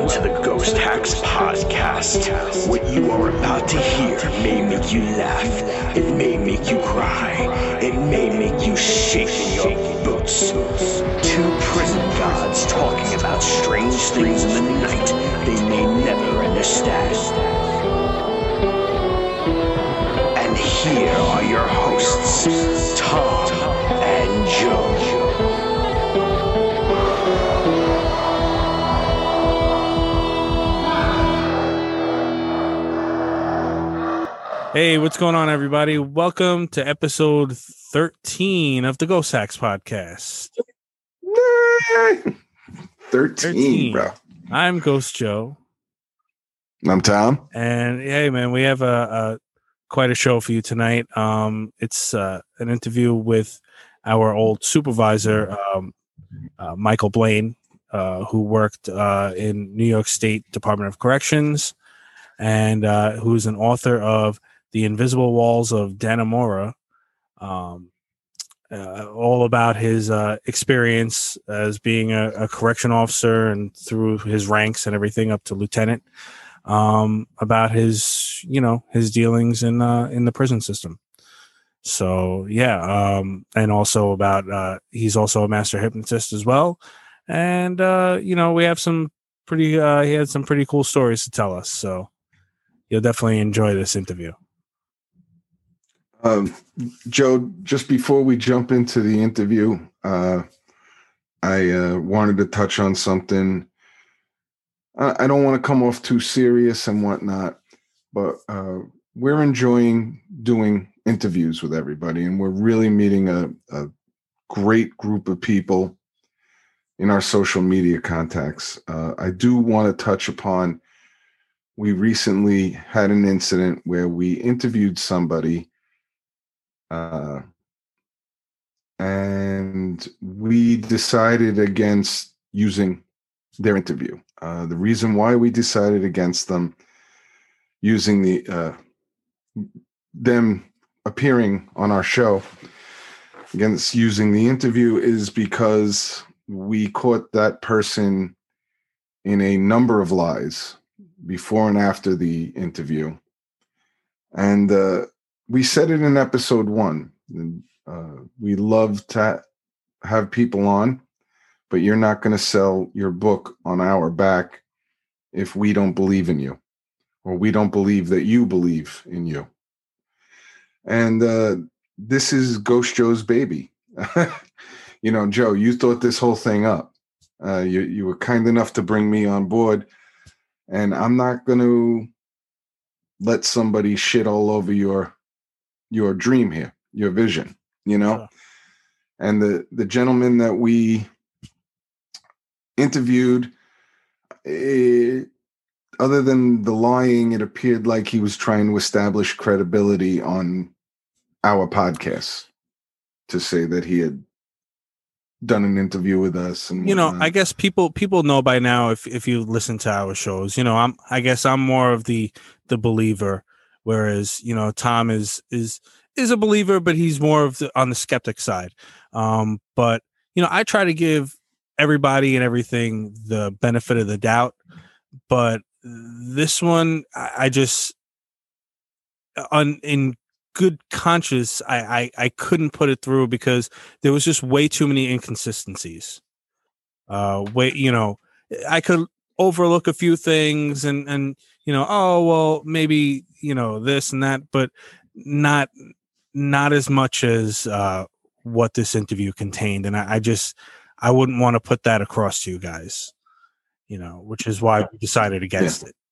Welcome to the Ghost Hacks Podcast. What you are about to hear may make you laugh, it may make you cry, it may make you shake in your boots. Two prison gods talking about strange things in the night they may never understand. And here are your hosts, Tom and Joe. Hey, what's going on, everybody? Welcome to episode 13 of the Ghost Hacks Podcast. 13, bro. I'm Ghost Joe. I'm Tom. And hey, man, we have quite a show for you tonight. It's an interview with our old supervisor, Michael Blaine, who worked in New York State Department of Corrections, and who's an author of The Invisible Walls of Dannemora, all about his experience as being a correction officer and through his ranks and everything up to lieutenant, about his dealings in the prison system. So yeah, and also about he's also a master hypnotist as well, and we have some pretty he had some pretty cool stories to tell us. So you'll definitely enjoy this interview. Joe, just before we jump into the interview, I wanted to touch on something. I don't want to come off too serious and whatnot, but we're enjoying doing interviews with everybody, and we're really meeting a great group of people in our social media contacts. I do want to touch upon, we recently had an incident where we interviewed somebody, and we decided against using their interview. The reason why we decided against them using them appearing on our show, against using the interview, is because we caught that person in a number of lies before and after the interview. And we said it in episode 1. We love to have people on, but you're not going to sell your book on our back if we don't believe in you, or we don't believe that you believe in you. And this is Ghost Joe's baby. Joe, you thought this whole thing up. You were kind enough to bring me on board, and I'm not going to let somebody shit all over your dream here, your vision, Sure. And the gentleman that we interviewed, other than the lying, it appeared like he was trying to establish credibility on our podcast to say that he had done an interview with us. And I guess people know by now, if you listen to our shows, I'm more of the believer, whereas Tom is a believer, but he's more of on the skeptic side. But I try to give everybody and everything the benefit of the doubt, but this one, I just in good conscience, I couldn't put it through because there was just way too many inconsistencies. I could overlook a few things and maybe this and that, but not as much as what this interview contained. And I wouldn't want to put that across to you guys, which is why we decided against it.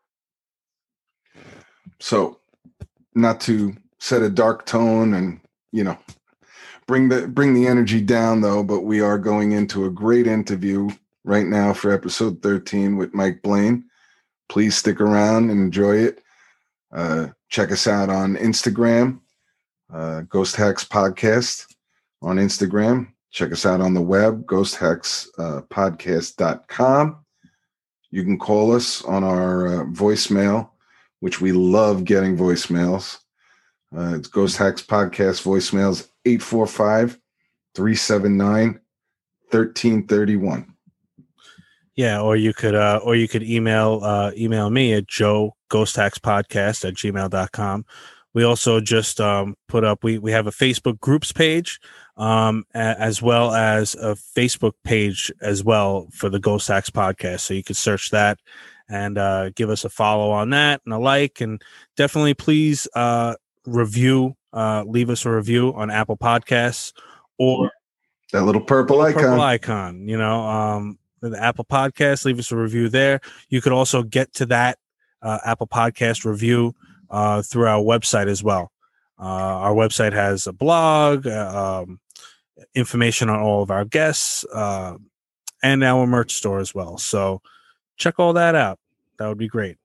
So, not to set a dark tone and, bring the energy down though, but we are going into a great interview right now for episode 13 with Mike Blaine. Please stick around and enjoy it. Check us out on Instagram, Ghost Hacks Podcast on Instagram. Check us out on the web, ghosthackspodcast.com. You can call us on our voicemail, which we love getting voicemails. It's Ghost Hacks Podcast voicemails, 845-379-1331. Yeah, or you could email me at joeghosttaxpodcast@gmail.com. We also just put up we have a Facebook groups page, as well as a Facebook page as well for the Ghost Tax Podcast. So you can search that and give us a follow on that and a like, and definitely please leave us a review on Apple Podcasts or that little purple icon. The Apple Podcast, leave us a review there. You could also get to that Apple Podcast review through our website as well. Our website has a blog, information on all of our guests, and our merch store as well. So check all that out. That would be great.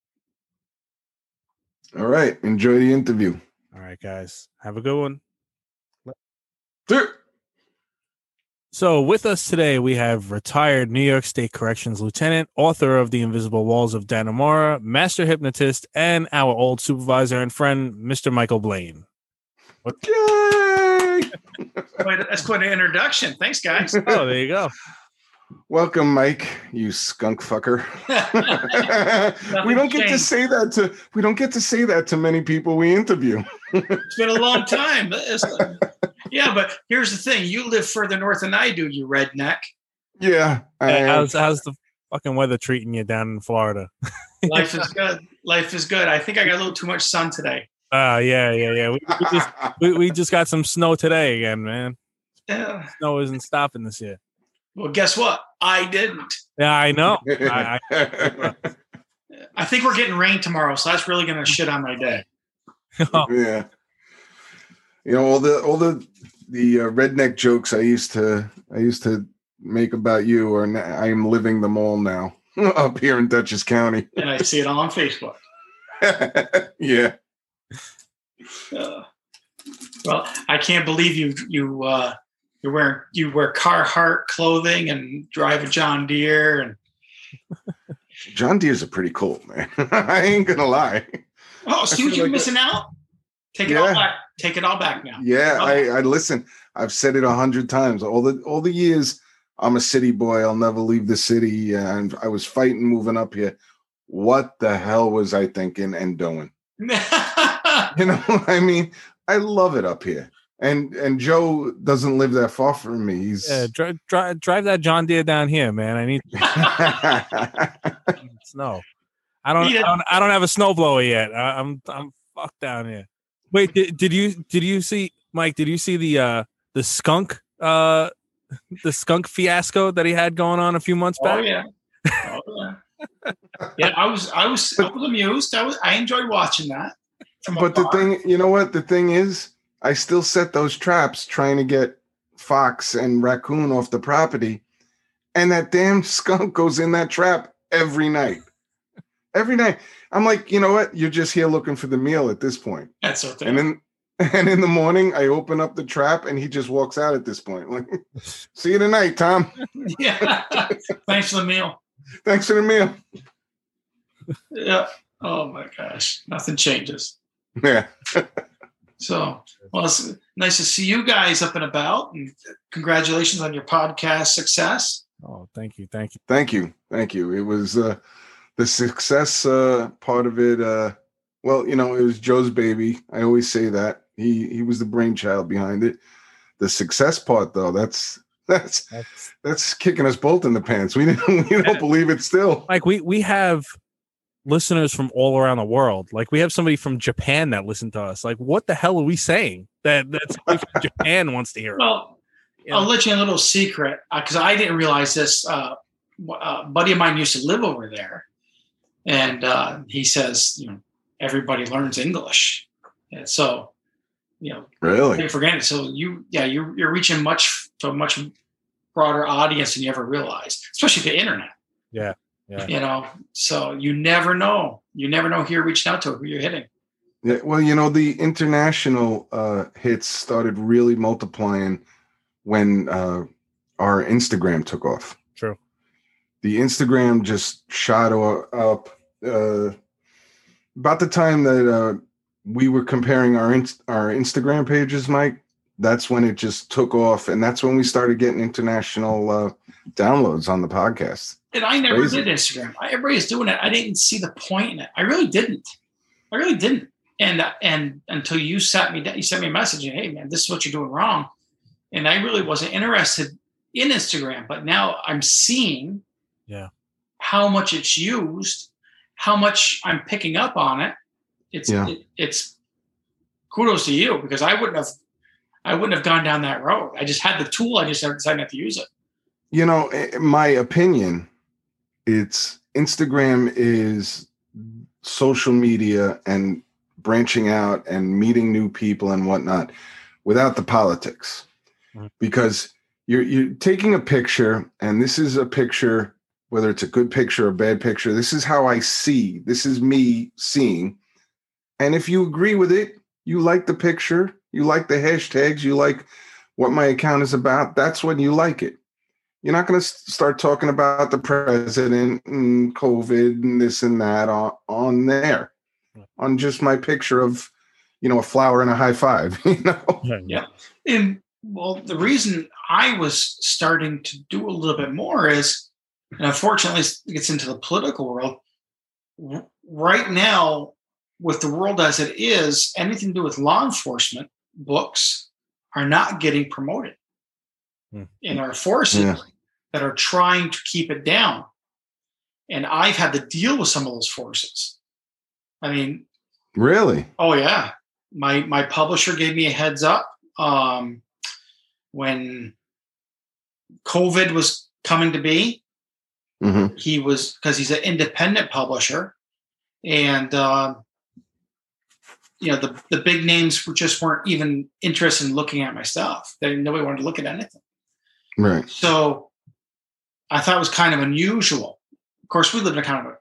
All right. Enjoy the interview. All right, guys. Have a good one. Sure. So with us today, we have retired New York State Corrections Lieutenant, author of The Invisible Walls of Dannemora, master hypnotist, and our old supervisor and friend, Mr. Michael Blaine. Yay! That's quite an introduction. Thanks, guys. Oh, there you go. Welcome, Mike, you skunk fucker. we don't get to say that to many people we interview. It's been a long time. Yeah, but here's the thing. You live further north than I do, you redneck. Yeah. How's the fucking weather treating you down in Florida? Life is good. Life is good. I think I got a little too much sun today. Yeah. We just got some snow today again, man. Yeah. Snow isn't stopping this year. Well, guess what? I didn't. Yeah, I know. I think we're getting rain tomorrow, so that's really going to shit on my day. Yeah. All the redneck jokes I used to make about you, or I am living them all now up here in Dutchess County. And I see it all on Facebook. Yeah. Well, I can't believe you wear Carhartt clothing and drive a John Deere, and John Deere's are pretty cool, man. I ain't gonna lie. Oh, so you're missing out? Take it all back. Take it all back now. Yeah, I listen. I've said it 100 times. All the years I'm a city boy. I'll never leave the city, and I was fighting moving up here. What the hell was I thinking and doing? I mean, I love it up here. And Joe doesn't live that far from me. He's drive that John Deere down here, man. I need snow. I don't have a snowblower yet. I'm fucked down here. Wait, did you see, Mike? Did you see the skunk fiasco that he had going on a few months back? Oh yeah. Yeah, I was amused. I enjoyed watching that. But the thing, you know what? The thing is, I still set those traps trying to get fox and raccoon off the property, and that damn skunk goes in that trap every night. Every night. I'm like, you know what? You're just here looking for the meal at this point. That's okay. And in the morning, I open up the trap, and he just walks out at this point. Like, see you tonight, Tom. Yeah. Thanks for the meal. Thanks for the meal. Yeah. Oh my gosh. Nothing changes. Yeah. So, well, it's nice to see you guys up and about, and congratulations on your podcast success. Oh, thank you. Thank you. It was the success part of it. Well, it was Joe's baby. I always say that he was the brainchild behind it. The success part, though, that's kicking us both in the pants. We don't believe it still. Like we have listeners from all around the world. Like we have somebody from Japan that listened to us. Like, what the hell are we saying that somebody from Japan wants to hear? Well, I'll let you in a little secret, because I didn't realize this. A buddy of mine used to live over there, and he says, everybody learns English, and so really take it for granted. So you're reaching a much broader audience than you ever realized, especially the internet. Yeah. So you never know who you're reaching out to, who you're hitting. Yeah, well, the international hits started really multiplying when our Instagram took off. True. The Instagram just shot up about the time that we were comparing our Instagram pages, Mike. That's when it just took off, and that's when we started getting international downloads on the podcast. And I never Crazy. did Instagram. Everybody's doing it. I didn't see the point in it. I really didn't. And until you sent me a message, hey man, this is what you're doing wrong. And I really wasn't interested in Instagram, but now I'm seeing how much it's used, how much I'm picking up on it. It's kudos to you, because I wouldn't have gone down that road. I just had the tool. I just decided not to use it. You know, in my opinion, it's Instagram is social media and branching out and meeting new people and whatnot without the politics, because you're taking a picture, and this is a picture, whether it's a good picture or a bad picture, this is how I see, this is me seeing. And if you agree with it, you like the picture, you like the hashtags, you like what my account is about, that's when you like it. You're not going to start talking about the president and COVID and this and that on there, on just my picture of, a flower and a high five, Yeah. And well, the reason I was starting to do a little bit more is, and unfortunately it gets into the political world right now, with the world as it is, anything to do with law enforcement books are not getting promoted. And our forces that are trying to keep it down. And I've had to deal with some of those forces. I mean, really? Oh yeah. My publisher gave me a heads up when COVID was coming to be. He was, because he's an independent publisher, and the big names weren't even interested in looking at my stuff. Nobody wanted to look at anything. Right. So I thought it was kind of unusual. Of course, we live in a kind of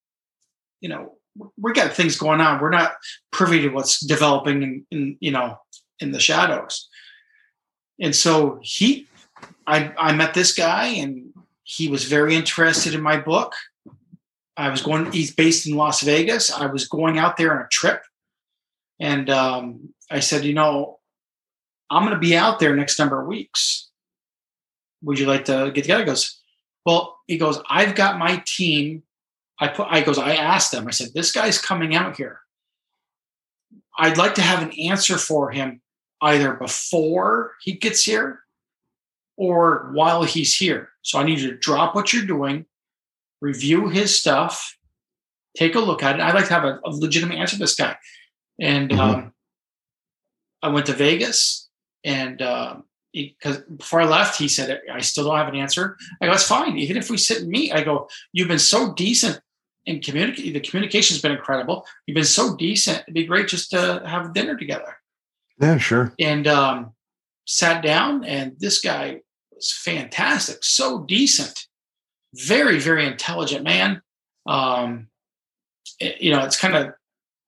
we got things going on. We're not privy to what's developing in the shadows. And so I met this guy, and he was very interested in my book. He's based in Las Vegas. I was going out there on a trip. And I said, I'm going to be out there next number of weeks. Would you like to get together? He goes, I've got my team. I asked them, I said, this guy's coming out here. I'd like to have an answer for him either before he gets here or while he's here. So I need you to drop what you're doing, review his stuff, take a look at it. I'd like to have a legitimate answer to this guy. And I went to Vegas, and because before I left, he said, I still don't have an answer. I go, it's fine. Even if we sit and meet, I go, you've been so decent in communicate. The communication's been incredible. You've been so decent. It'd be great just to have dinner together. Yeah, sure. And sat down, and this guy was fantastic. So decent. Very, very intelligent man. It's kind of,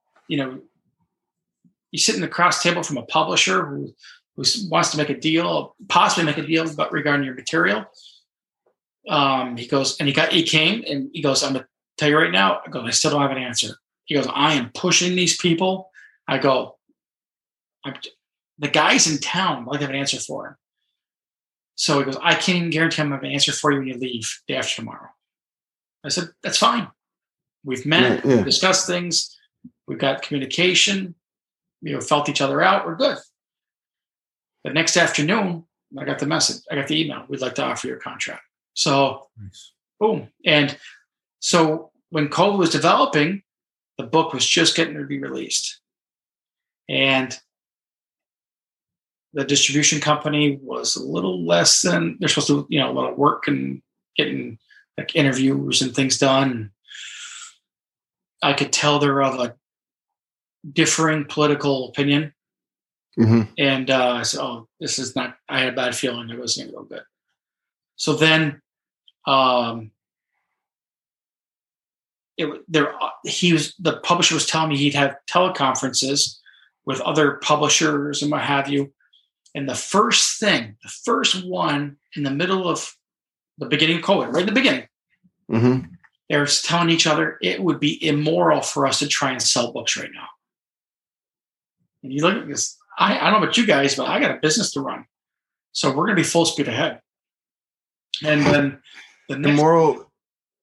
you sit in the cross table from a publisher who wants to make a deal, possibly make a deal regarding your material. He goes, and he came, and he goes, I'm going to tell you right now, I still don't have an answer. He goes, I am pushing these people. I go, the guy's in town. I'd like to have an answer for him. So he goes, I can't even guarantee I'm going to have an answer for you when you leave day after tomorrow. I said, that's fine. We've met, we've discussed things. We've got communication. Felt each other out. We're good. The next afternoon, I got the message. I got the email. We'd like to offer you a contract. So, boom. And so when COVID was developing, the book was just getting to be released. And the distribution company was a little less than, they're supposed to do, a lot of work and getting like interviews and things done. I could tell they're of a differing political opinion. And I said, this is not, I had a bad feeling it wasn't going to go good. So then the publisher was telling me he'd have teleconferences with other publishers and what have you. And the first one in the middle of the beginning of COVID, right in the beginning, they're telling each other it would be immoral for us to try and sell books right now. And you look at this, I don't know about you guys, but I got a business to run. So we're going to be full speed ahead. And then the moral,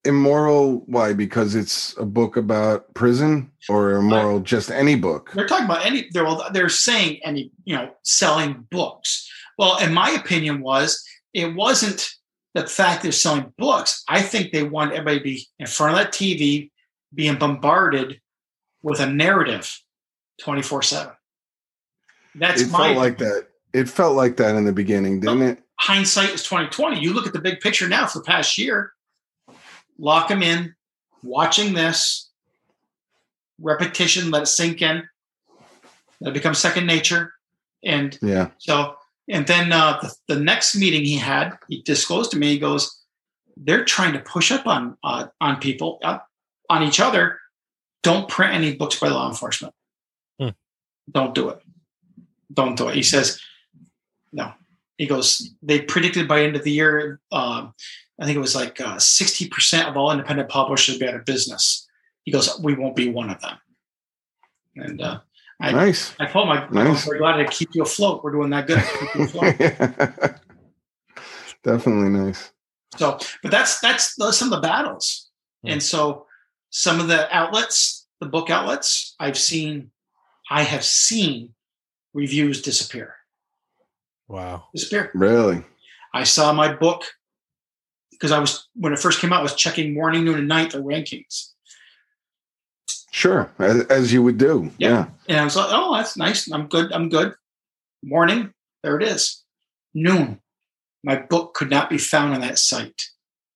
immoral? Why? Because it's a book about prison, or immoral just any book? They're talking about any. They're saying any, selling books. Well, in my opinion, it wasn't the fact they're selling books. I think they want everybody to be in front of that TV, being bombarded with a narrative 24/7. It felt like that. It felt like that in the beginning, didn't it? Hindsight is 20/20. You look at the big picture now for the past year. Lock them in, watching this repetition, let it sink in, let it become second nature, and yeah. So, and then the next meeting he had, he disclosed to me. He goes, "They're trying to push up on people, on each other. Don't print any books by law enforcement. Don't do it. Don't do it." He says, "No." He goes, "They predicted by end of the year, I think it was like 60% of all independent publishers would be out of business." He goes, "We won't be one of them." And nice. I told him, "We're glad to keep you afloat. We're doing that good. Keep you afloat." Definitely nice. So, but that's some of the battles. And so some of the outlets, the book outlets, I have seen reviews disappear. Wow. Disappear. Really? I saw my book, because when it first came out, I was checking morning, noon, and night, the rankings. Sure. As you would do. Yeah. And I was like, "Oh, that's nice. I'm good. Morning, there it is. Noon, my book could not be found on that site."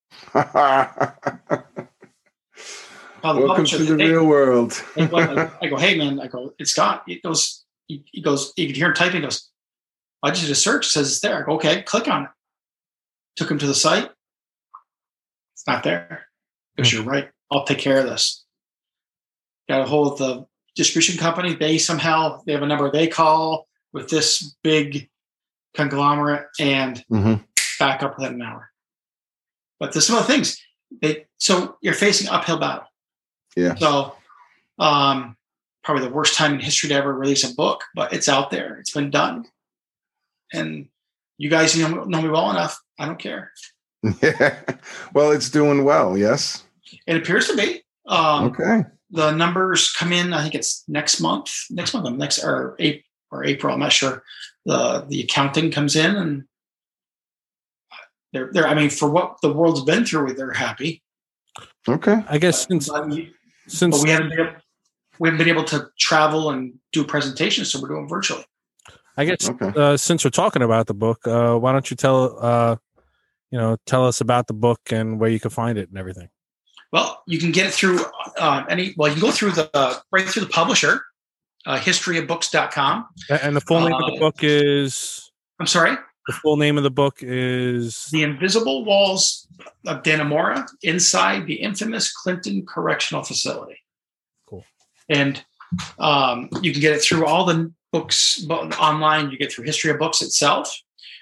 Welcome to the real world. I go, "Hey, man," I go, "It's got," he goes, you could hear him typing. He goes, "I just did a search. It says it's there." I go, "Okay, click on it." Took him to the site. It's not there. He goes, "You're right. I'll take care of this." Got a hold of the distribution company. They have a number they call with this big conglomerate, and back up within an hour. But there's some other things. So you're facing an uphill battle. Yeah. So probably the worst time in history to ever release a book, but it's out there. It's been done. And you guys know me well enough. I don't care. Yeah. Well, it's doing well. Yes. It appears to be. Okay. The numbers come in. I think it's next month or April. I'm not sure. The accounting comes in, and they're. I mean, for what the world's been through, they're happy. Okay. I guess since we haven't been able to travel and do presentations, so we're doing virtually. I guess since we're talking about the book, why don't you tell us about the book and where you can find it and everything? Well, you can get it through you can go through right through the publisher, historyofbooks.com. And the full name of the book is? I'm sorry? The full name of the book is? The Invisible Walls of Dannemora, Inside the Infamous Clinton Correctional Facility. Cool. And you can get it through all the books online. You get through History of Books itself,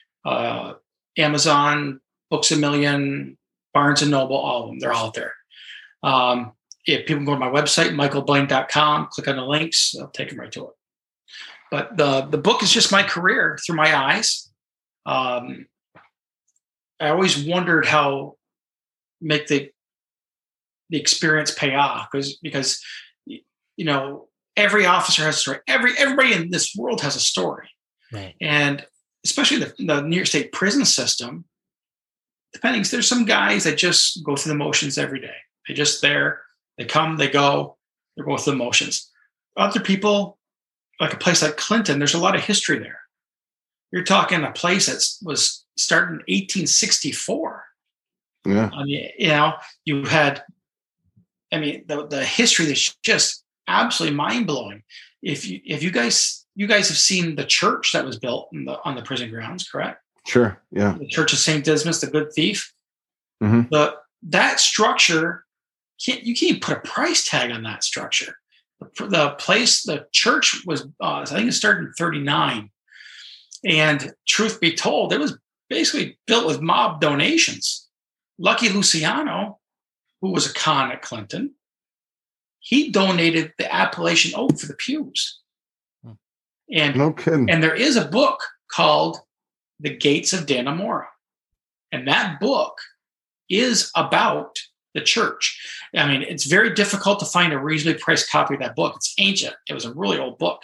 Amazon, Books A Million, Barnes & Noble, all of them. They're all out there. If people go to my website, michaelblaine.com, click on the links, I'll take them right to it. But the book is just my career through my eyes. I always wondered how make the experience pay off, because every officer has a story. Everybody in this world has a story. Right. And especially the New York State prison system, there's some guys that just go through the motions every day. They're just there. They come, they go, they're going through the motions. Other people, like a place like Clinton, there's a lot of history there. You're talking a place that was started in 1864. Yeah. You had, the history is just absolutely mind-blowing. If you guys have seen the church that was built on the prison grounds, correct? Sure. Yeah. The Church of St. Dismas, the Good Thief. Mm-hmm. That structure, you can't put a price tag on that structure. The church was, I think it started in 1939. And truth be told, it was basically built with mob donations. Lucky Luciano, who was a con at Clinton, he donated the Appalachian Oak for the pews. And no kidding. And there is a book called The Gates of Dannemora. And that book is about the church. I mean, it's very difficult to find a reasonably priced copy of that book. It's ancient. It was a really old book.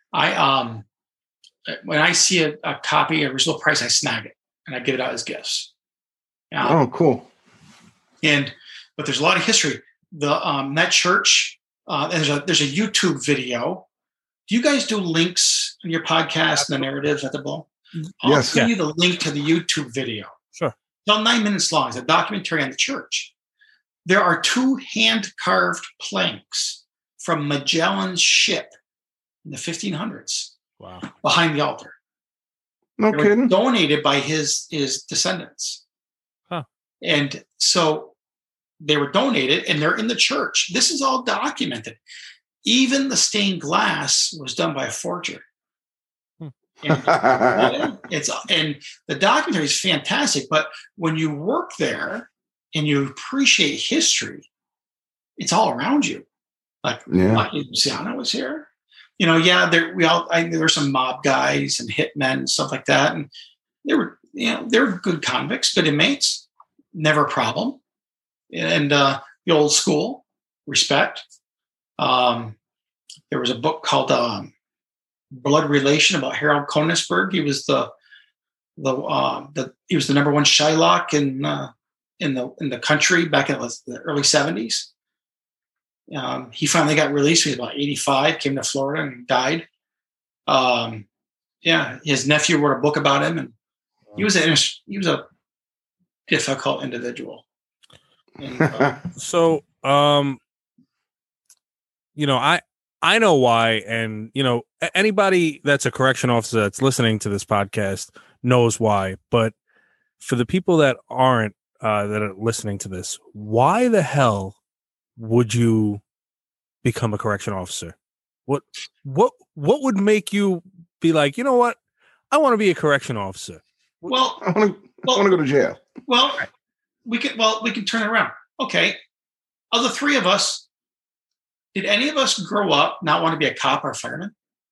When I see a copy at a reasonable price, I snag it and I give it out as gifts. Oh, cool. But there's a lot of history. That church, there's a YouTube video. Do you guys do links in your podcast and the narratives at the Bull? I'll send you the link to the YouTube video. Sure. It's about 9 minutes long. It's a documentary on the church. There are 2 hand-carved planks from Magellan's ship in the 1500s. Wow. Behind the altar. No they kidding. were donated by his descendants. Huh. And so they were donated and they're in the church. This is all documented. Even the stained glass was done by a forger. And the documentary is fantastic. But when you work there and you appreciate history, it's all around you. Like Luciano was here. There were some mob guys and hitmen and stuff like that, and they were good convicts, good inmates, never a problem. And the old school respect. There was a book called Blood Relation about Harold Konigsberg. He was the number one Shylock in the country back in the early 70s. He finally got released. He was about 85, came to Florida and died. His nephew wrote a book about him, and he was a difficult individual. And, so, I know why, and anybody that's a correction officer that's listening to this podcast knows why. But for the people that aren't, that are listening to this, why the hell would you become a correction officer? What would make you be like, you know what? I want to be a correction officer. Well, I want to go to jail. Well, we can turn it around. Okay. Of the 3 of us, did any of us grow up not want to be a cop or a fireman?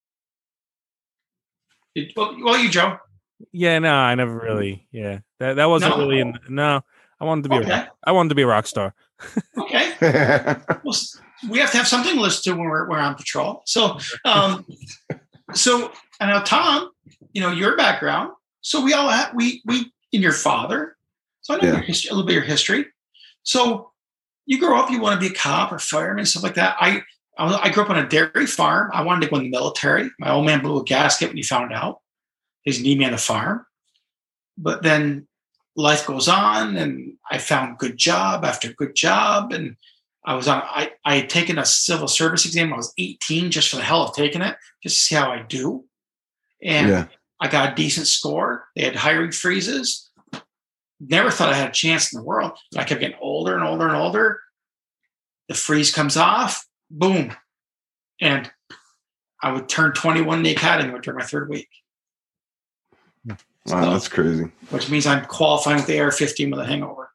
Well, you, Joe. Yeah, no, I never really. Yeah, that wasn't really. No, I wanted to be. I wanted to be a rock star. Okay. Well, we have to have something to listen to when we're on patrol. So, I know Tom, your background. So we all have we in your father. So I know your history, a little bit of your history. So you grow up, you want to be a cop or fireman, stuff like that. I grew up on a dairy farm. I wanted to go in the military. My old man blew a gasket when he found out. He didn't need me on the farm. But then life goes on, and I found good job after good job. And I had taken a civil service exam when I was 18 just for the hell of taking it, just to see how I do. And I got a decent score. They had hiring freezes. Never thought I had a chance in the world. But I kept getting older and older and older. The freeze comes off. Boom. And I would turn 21 in the academy during my 3rd week. Wow, that's crazy. Which means I'm qualifying with the AR-15 with a hangover.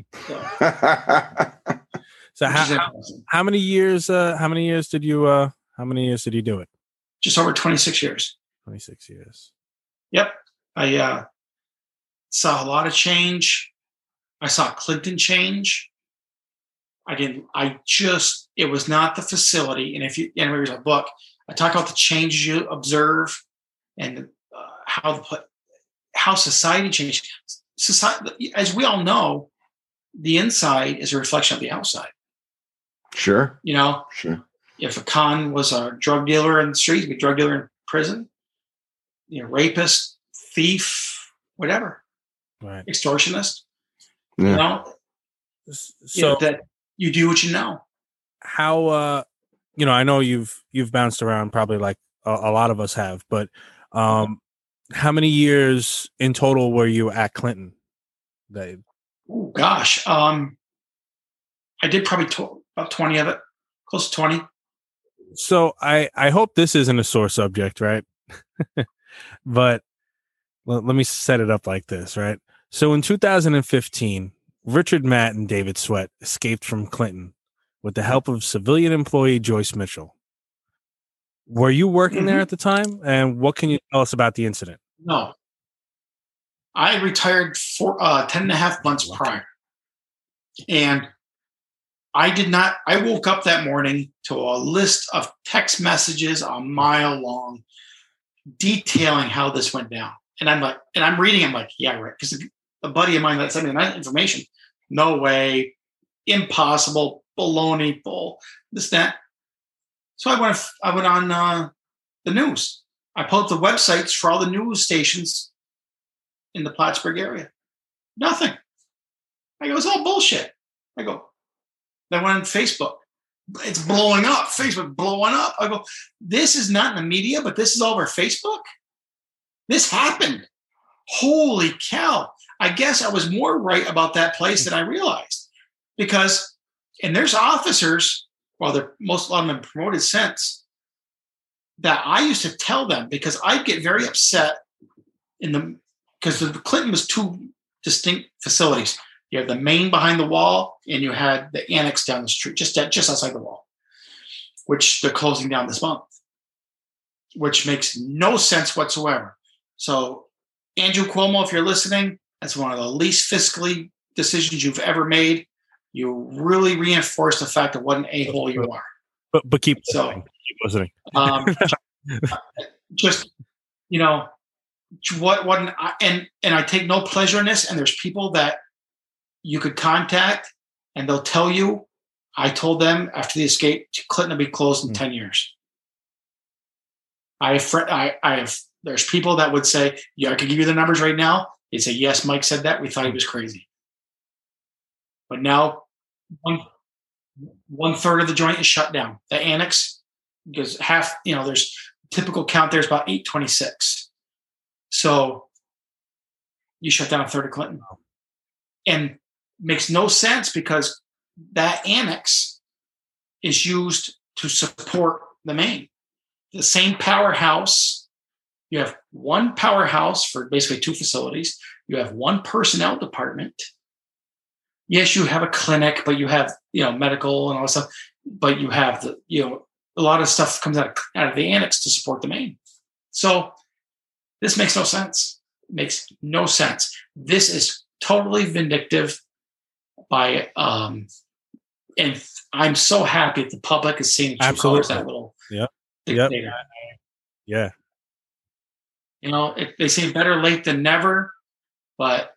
So how many years did you do it? Just over 26 years. 26 years. Yep. I saw a lot of change. I saw Clinton change. It was not the facility. And if you read a book, I talk about the changes you observe and how society changed. Society, as we all know, the inside is a reflection of the outside. Sure. Sure. If a con was a drug dealer in the street, he'd be a drug dealer in prison. Rapist, thief, whatever. Right. Extortionist. Yeah. So that you do what you know. How I know you've bounced around probably like a lot of us have, but how many years in total were you at Clinton, Dave? Oh gosh. I did probably about 20 of it, close to 20. So I hope this isn't a sore subject, right? But let me set it up like this, right? So in 2015, Richard Matt and David Sweat escaped from Clinton with the help of civilian employee Joyce Mitchell. Were you working there at the time? And what can you tell us about the incident? No. I retired 10 and a half months prior. And I woke up that morning to a list of text messages a mile long detailing how this went down. And I'm reading, I'm like, yeah, right. Because a buddy of mine that sent me that information, no way, impossible, baloney, bull, this, that. So I went on the news. I pulled up the websites for all the news stations in the Plattsburgh area. Nothing. I go, it's all bullshit. I go, then went on Facebook. It's blowing up. Facebook blowing up. I go, this is not in the media, but this is all over Facebook. This happened. Holy cow. I guess I was more right about that place than I realized. Because, and there's officers, well, a lot of them have been promoted since, that I used to tell them, because I'd get very upset because the Clinton was two distinct facilities. You had the main behind the wall, and you had the annex down the street, just outside the wall, which they're closing down this month, which makes no sense whatsoever. So, Andrew Cuomo, if you're listening, that's one of the least fiscally decisions you've ever made. You really reinforce the fact of what an a-hole you are. But keep listening. Just, and I take no pleasure in this. And there's people that you could contact, and they'll tell you, I told them after the escape, Clinton will be closed in 10 years. There's people that would say, yeah, I could give you the numbers right now. They'd say, yes, Mike said that. We thought he was crazy. But now 1/3 of the joint is shut down. The annex, because half, there's typical count there's about 826. So you shut down 1/3 of Clinton. And makes no sense, because that annex is used to support the main. The same powerhouse. You have one powerhouse for basically two facilities. You have one personnel department. Yes, you have a clinic, but you have, medical and all that stuff. But you have a lot of stuff comes out of the annex to support the main. So this makes no sense. It makes no sense. This is totally vindictive and I'm so happy that the public is seeing two colors, that little dictator. Yeah. They say better late than never, but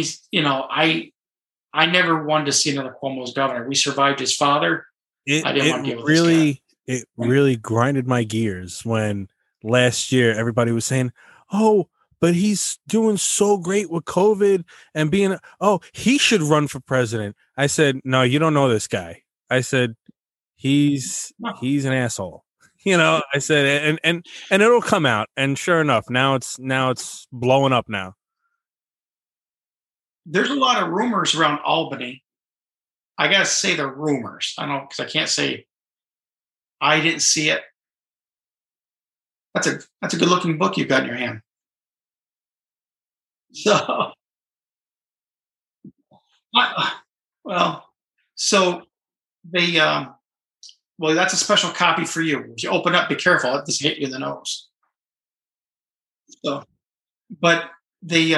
I never wanted to see another Cuomo's governor. We survived his father. I didn't want to give it really grinded my gears when last year everybody was saying, oh, but he's doing so great with COVID and he should run for president. I said, no, you don't know this guy. I said, he's an asshole. I said, and it'll come out. And sure enough, now it's blowing up now. There's a lot of rumors around Albany. I got to say the rumors. I don't, because I can't say I didn't see it. That's a good looking book you've got in your hand. So, that's a special copy for you. If you open up, be careful. It doesn't hit you in the nose. So, but the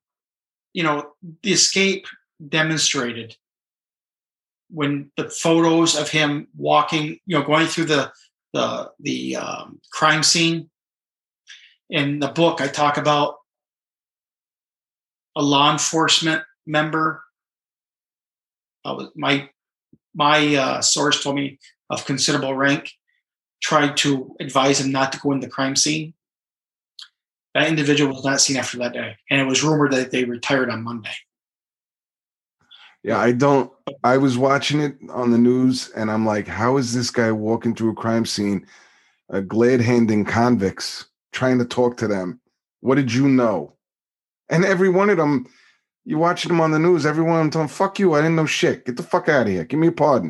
escape demonstrated when the photos of him walking, going through the crime scene. In the book, I talk about a law enforcement member. My source told me of considerable rank tried to advise him not to go in the crime scene. That individual was not seen after that day, and it was rumored that they retired on Monday. Yeah, I was watching it on the news, and I'm like, how is this guy walking through a crime scene, glad-handing convicts, trying to talk to them? What did you know? And every one of them, you're watching them on the news, every one of them telling, fuck you, I didn't know shit. Get the fuck out of here. Give me a pardon.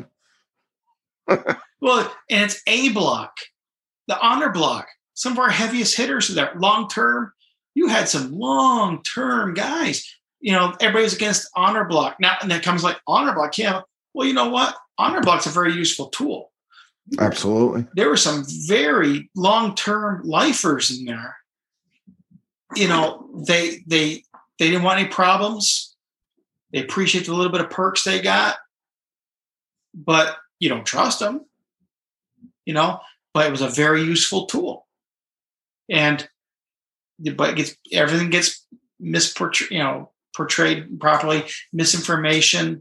Well, and it's A block, the honor block. Some of our heaviest hitters are there. Long-term, you had some long-term guys. Everybody's against honor block. Now, and that comes like honor block. Yeah. Well, you know what? Honor block's a very useful tool. Absolutely. There were some very long-term lifers in there. They didn't want any problems. They appreciate the little bit of perks they got. but you don't trust them, but it was a very useful tool. And everything gets portrayed properly, misinformation.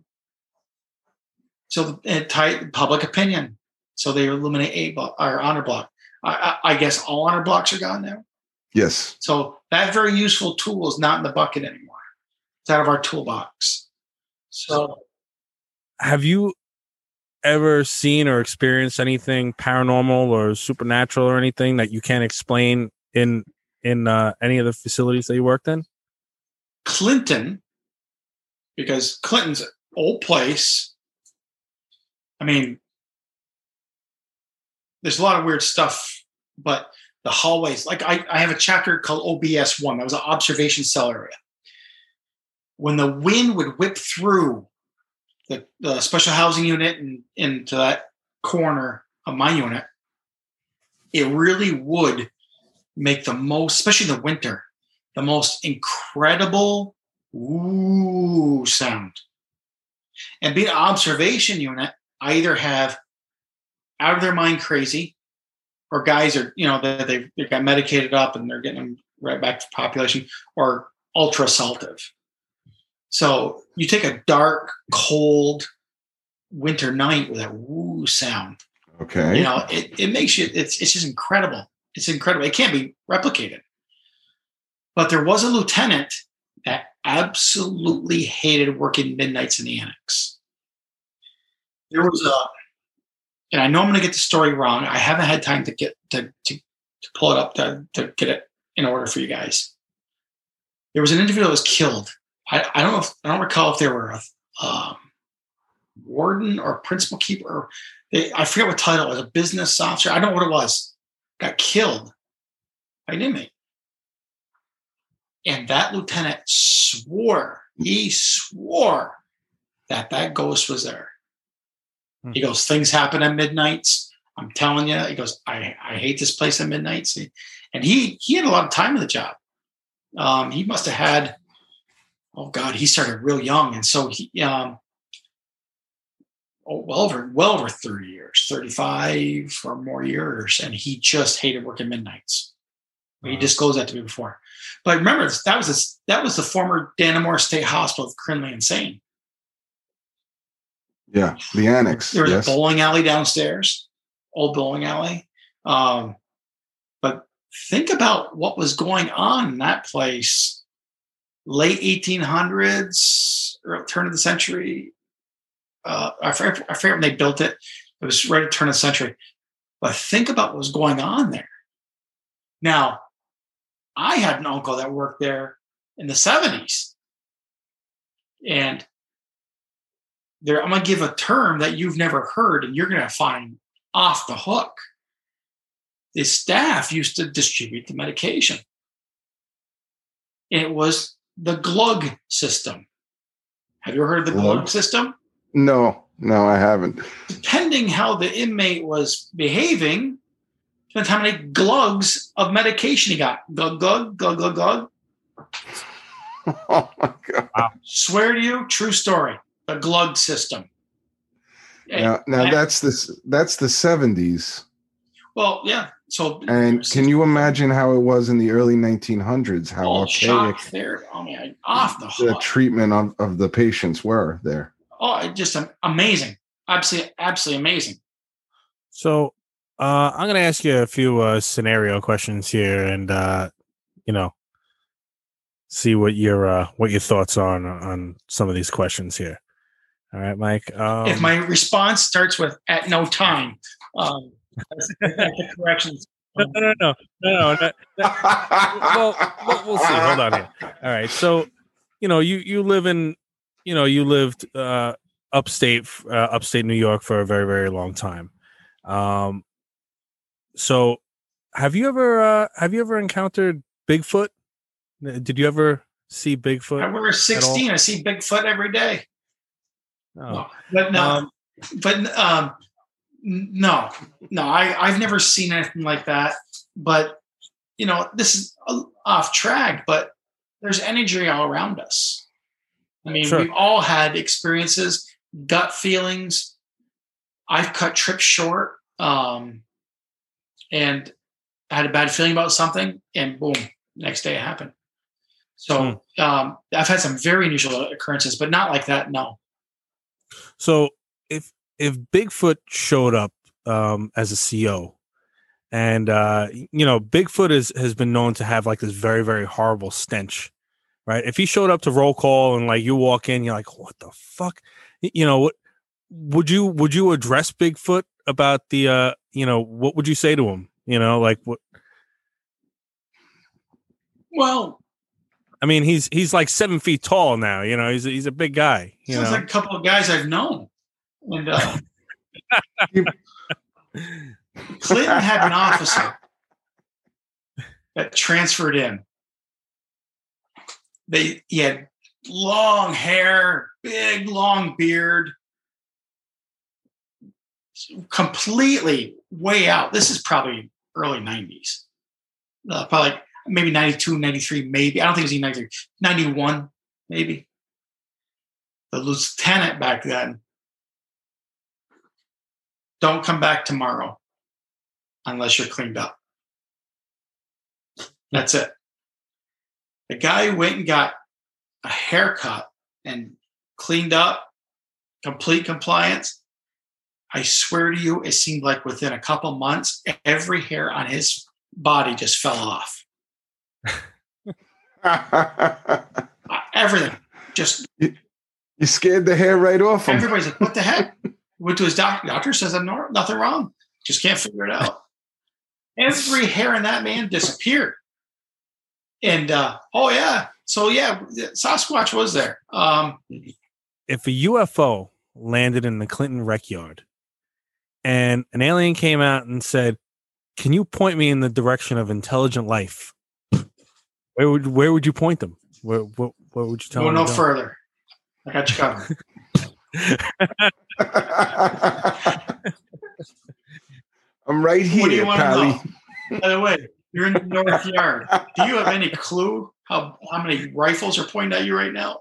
So public opinion. So they eliminate our honor block. I guess all honor blocks are gone now. Yes. So that very useful tool is not in the bucket anymore. It's out of our toolbox. So, have you ever seen or experienced anything paranormal or supernatural or anything that you can't explain in any of the facilities that you worked in? Clinton, because Clinton's an old place. I mean, there's a lot of weird stuff, but the hallways, like I have a chapter called OBS1. That was an observation cell area. When the wind would whip through the special housing unit and into that corner of my unit, it really would make the most, especially in the winter, the most incredible ooh sound. And being an observation unit, I either have out of their mind crazy, or guys are, they got medicated up and they're getting them right back to population, or ultra assaultive. So you take a dark, cold winter night with that woo sound. Okay. It makes you, it's just incredible. It's incredible. It can't be replicated. But there was a lieutenant that absolutely hated working midnights in the annex. There was and I know I'm going to get the story wrong. I haven't had time to get to pull it up to get it in order for you guys. There was an individual that was killed. I don't recall if they were a warden or principal keeper. I forget what title it was. A business officer. I don't know what it was. Got killed by an inmate. And that lieutenant swore that ghost was there. He goes, things happen at midnights. I'm telling you. He goes, I hate this place at midnights. And he had a lot of time in the job. He must have had, he started real young. And so he, well over 30 years, 35 or more years. And he just hated working midnights. He disclosed that to me before. But remember, that was the former Dannemora State Hospital of criminally insane. Yeah, the annex. There was a bowling alley downstairs, old bowling alley. But think about what was going on in that place, late 1800s, or turn of the century. I forget when they built it. It was right at the turn of the century. But think about what was going on there. Now, I had an uncle that worked there in the 70s. And I'm going to give a term that you've never heard, and you're going to find off the hook. The staff used to distribute the medication. It was the glug system. Have you ever heard of the glug system? No, I haven't. Depending how the inmate was behaving, depends how many glugs of medication he got. Glug, glug, glug, glug, glug. Oh my God. Wow. Swear to you, true story. The glug system. Now that's the 70s. Well, yeah. So, and can you imagine how it was in the early 1900s? How archaic there. Off the hook. The treatment of the patients were there. Oh, just amazing. Absolutely amazing. So I'm going to ask you a few scenario questions here, and see what your thoughts are on some of these questions here. All right, Mike. If my response starts with "at no time," that's the corrections. No. Well, we'll see. Hold on here. All right. So, you lived upstate New York for a very, very long time. So have you ever encountered Bigfoot? Did you ever see Bigfoot? I wear 16. I see Bigfoot every day. Oh. No, no. I've never seen anything like that. But this is off track. But there's energy all around us. I mean, We've all had experiences, gut feelings, I've cut trips short, and I had a bad feeling about something, and boom, next day it happened. So I've had some very unusual occurrences, but not like that. No. So if Bigfoot showed up as a CO, and Bigfoot has been known to have like this very, very horrible stench, right? If he showed up to roll call and like you walk in, you're like, what the fuck? What would you address Bigfoot about the what would you say to him? Like what? Well, I mean, he's like 7 feet tall now. He's a big guy. Sounds like a couple of guys I've known. And Clinton had an officer that transferred in. He had long hair, big long beard, completely way out. This is probably early 90s. Probably maybe 92, 93, maybe. I don't think it was even 93. 91, maybe. The lieutenant back then. Don't come back tomorrow unless you're cleaned up. That's it. The guy went and got a haircut and cleaned up, complete compliance. I swear to you, it seemed like within a couple months, every hair on his body just fell off. Everything. Just you scared the hair right off him. Everybody's like, what the heck? Went to his doctor. Doctor says nothing wrong. Just can't figure it out. Every hair in that man disappeared. And so Sasquatch was there. If a UFO landed in the Clinton rec yard and an alien came out and said, "Can you point me in the direction of intelligent life?" Where would you point them? Where would you tell them? Go no further. I got you covered. I'm right here, what do you want Pally. to know? By the way, you're in the North Yard. Do you have any clue how many rifles are pointing at you right now?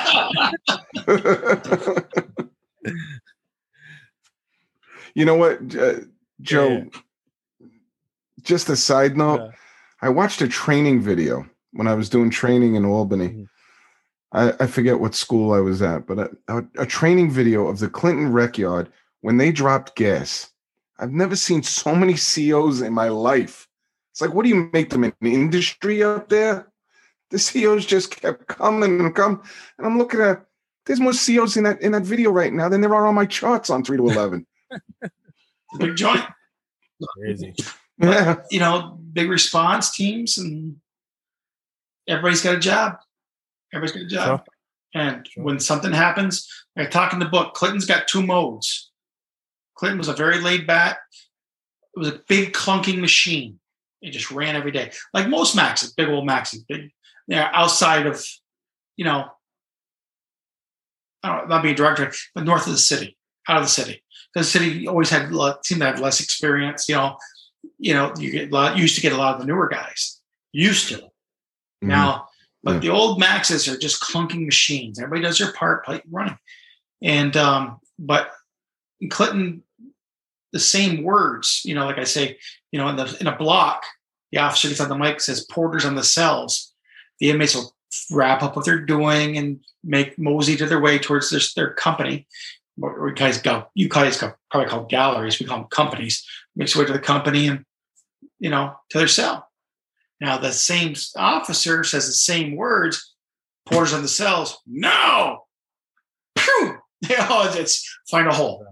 You know what, Joe? Yeah. Just a side note. Yeah. I watched a training video when I was doing training in Albany. Mm-hmm. I forget what school I was at, but a training video of the Clinton rec yard when they dropped gas. I've never seen so many COs in my life. It's like, what do you make them, an industry up there? The COs just kept coming and coming. And I'm looking at, there's more COs in that video right now than there are on my charts on 3 to 11. Big joint. Crazy. Yeah. Big response teams, and everybody's got a job. Sure. And when something happens, I talk in the book, Clinton's got 2 modes. Clinton was a very laid back. It was a big clunking machine. It just ran every day. Like most Maxes, big old Maxes, they're outside of, I don't know, not being director, but north of the city, out of the city. Because the city always seemed to have less experience. You used to get a lot of the newer guys. Used to. Mm-hmm. Now, but the old Maxes are just clunking machines. Everybody does their part, running. And but in Clinton, the same words, like I say, in a block, the officer gets on the mic, says porters on the cells. The inmates will wrap up what they're doing and make mosey to their way towards their company. Or you guys probably call galleries. We call them companies. Makes their way to the company and, to their cell. Now, the same officer says the same words, porters on the cells, no! Pew! It's find a hole.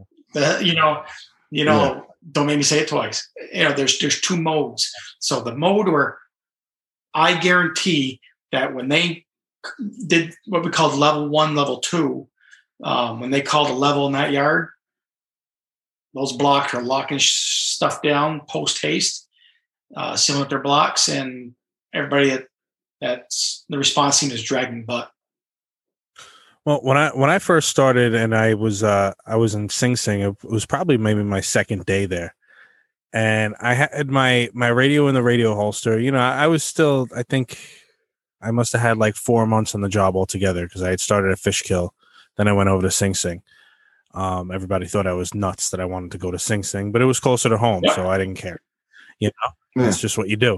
Don't make me say it twice. There's 2 modes. So the mode where I guarantee that when they did what we called level 1, level 2, when they called a level in that yard, those blocks are locking stuff down post haste, sealing up their blocks, and everybody that's the response team is dragging butt. Well, when I first started and I was in Sing Sing, it was probably maybe my second day there, and I had my radio in the radio holster. I was still, I think I must have had like 4 months on the job altogether because I had started at Fishkill, then I went over to Sing Sing. Everybody thought I was nuts that I wanted to go to Sing Sing, but it was closer to home, so I didn't care. That's just what you do,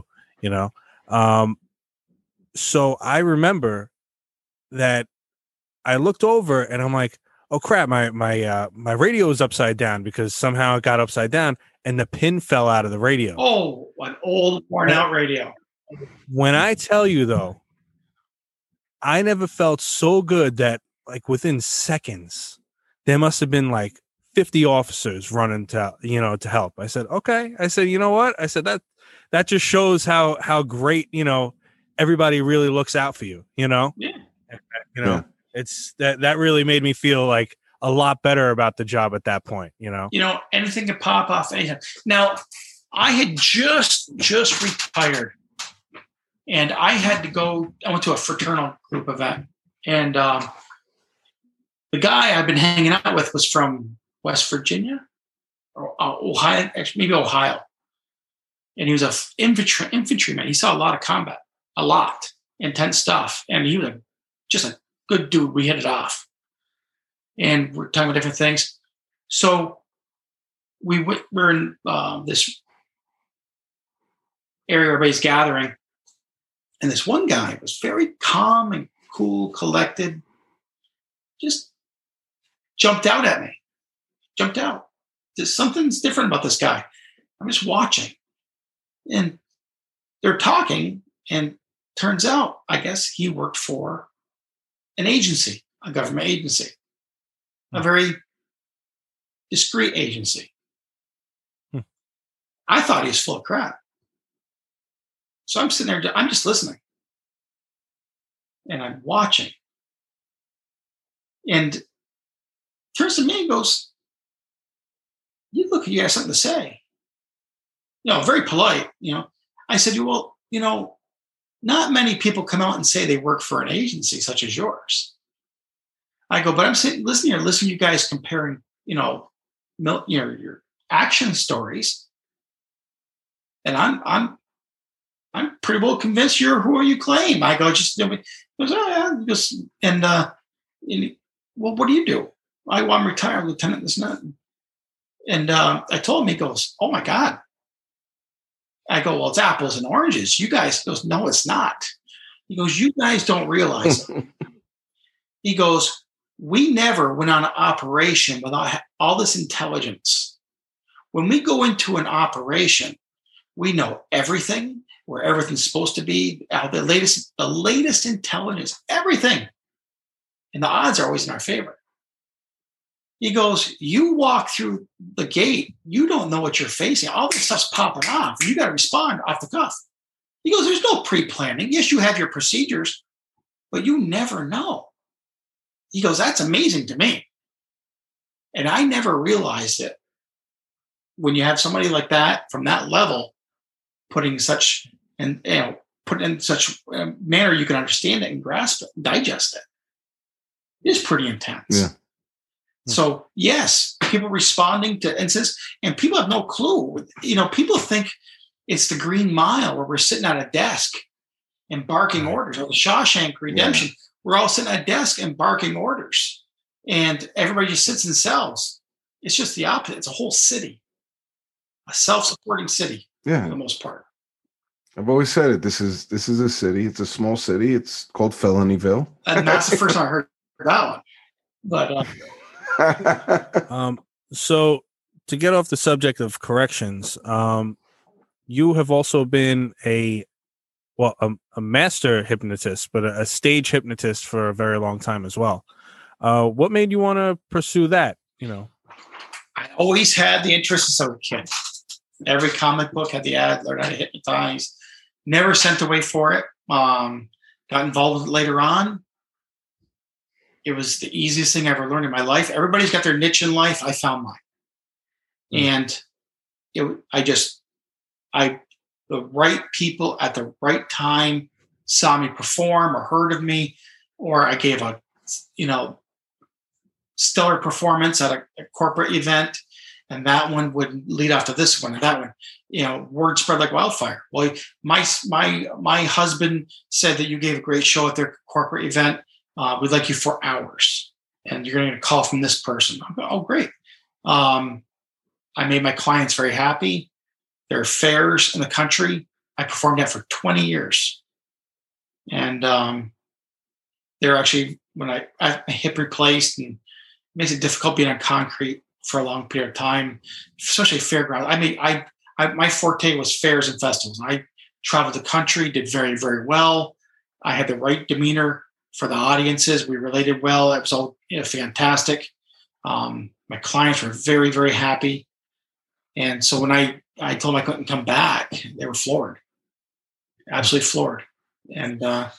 So I remember that I looked over and I'm like, oh crap, my radio is upside down because somehow it got upside down and the pin fell out of the radio. Oh, an old worn out radio. When I tell you though, I never felt so good that like within seconds, there must have been like 50 officers running to help. I said, okay. I said, you know what? I said that just shows how great, everybody really looks out for you, Yeah. It's that really made me feel like a lot better about the job at that point, anything could pop off anytime. Now, I had just retired and I went to a fraternal group event, and the guy I've been hanging out with was from West Virginia or Ohio, actually, maybe Ohio. And he was an infantryman. He saw a lot of combat, a lot intense stuff. And he was just a good dude. We hit it off. And we're talking about different things. So we're in this area where everybody's gathering. And this one guy was very calm and cool, collected, just jumped out at me. Jumped out. Something's different about this guy. I'm just watching. And they're talking, and turns out, I guess, he worked for an agency, a government agency, a very discreet agency. I thought he was full of crap. So I'm sitting there, I'm just listening. And I'm watching. And turns to me and goes, you look like you have something to say. Very polite, I said, well, not many people come out and say they work for an agency such as yours. I go, but I'm sitting, listening to you guys comparing, your action stories. And I'm pretty well convinced you're who you claim. I go, well, what do you do? I'm retired lieutenant, this and that. And I told him, he goes, oh my God. I go, well, it's apples and oranges. You guys, he goes, no, it's not. He goes, you guys don't realize it. He goes, we never went on an operation without all this intelligence. When we go into an operation, we know everything, where everything's supposed to be, the latest intelligence, everything. And the odds are always in our favor. He goes, you walk through the gate, you don't know what you're facing. All this stuff's popping off. You got to respond off the cuff. He goes, there's no pre-planning. Yes, you have your procedures, but you never know. He goes, that's amazing to me. And I never realized it. When you have somebody like that from that level, put in such manner you can understand it and grasp it, and digest it. It's pretty intense. Yeah. So yes, people responding to incidents, and people have no clue. People think it's the Green Mile where we're sitting at a desk and barking orders, or the Shawshank Redemption. Yeah. We're all sitting at a desk and barking orders, and everybody just sits in cells. It's just the opposite. It's a whole city, a self-supporting city, for the most part. I've always said it. This is a city. It's a small city. It's called Felonyville, and that's the first time I heard that one. But. So to get off the subject of corrections, you have also been a master hypnotist, but a stage hypnotist for a very long time as well. What made you want to pursue that? I always had the interest since I was a kid. Every comic book had the ad, learn how to hypnotize. Never sent away for it. Got involved with it later on. It was the easiest thing I ever learned in my life. Everybody's got their niche in life. I found mine. And the right people at the right time saw me perform or heard of me, or I gave a, stellar performance at a corporate event, and that one would lead off to this one and that one. Word spread like wildfire. Well, my husband said that you gave a great show at their corporate event. We'd like you for hours. and you're going to get a call from this person. I go, oh, great. I made my clients very happy. There are fairs in the country. I performed at for 20 years. And they're actually, when I had my hip replaced, and it makes it difficult being on concrete for a long period of time, especially fairgrounds. My forte was fairs and festivals. I traveled the country, did very, very well. I had the right demeanor for the audiences. We related well. It was all fantastic. My clients were very, very happy. And so when I told them I couldn't come back, they were floored, absolutely floored. And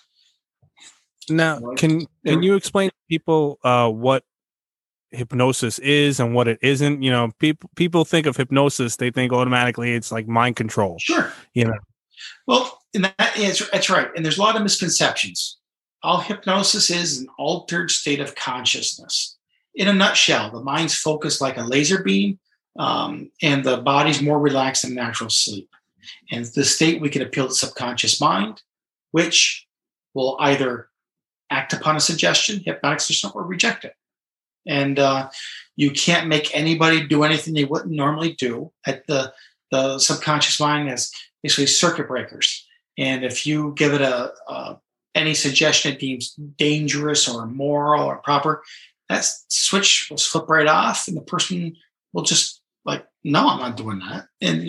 now, can you explain to people what hypnosis is and what it isn't? You know, people think of hypnosis, they think automatically it's like mind control. Sure. You know. Well, that's right. And there's a lot of misconceptions. All hypnosis is an altered state of consciousness. In a nutshell, the mind's focused like a laser beam, and the body's more relaxed than natural sleep. And the state, we can appeal to the subconscious mind, which will either act upon a suggestion, hypnotic suggestion, or reject it. And you can't make anybody do anything they wouldn't normally do. At the subconscious mind has basically circuit breakers. And if you give it any suggestion it deems dangerous or immoral or improper, that switch will flip right off, and the person will just like, no, I'm not doing that. And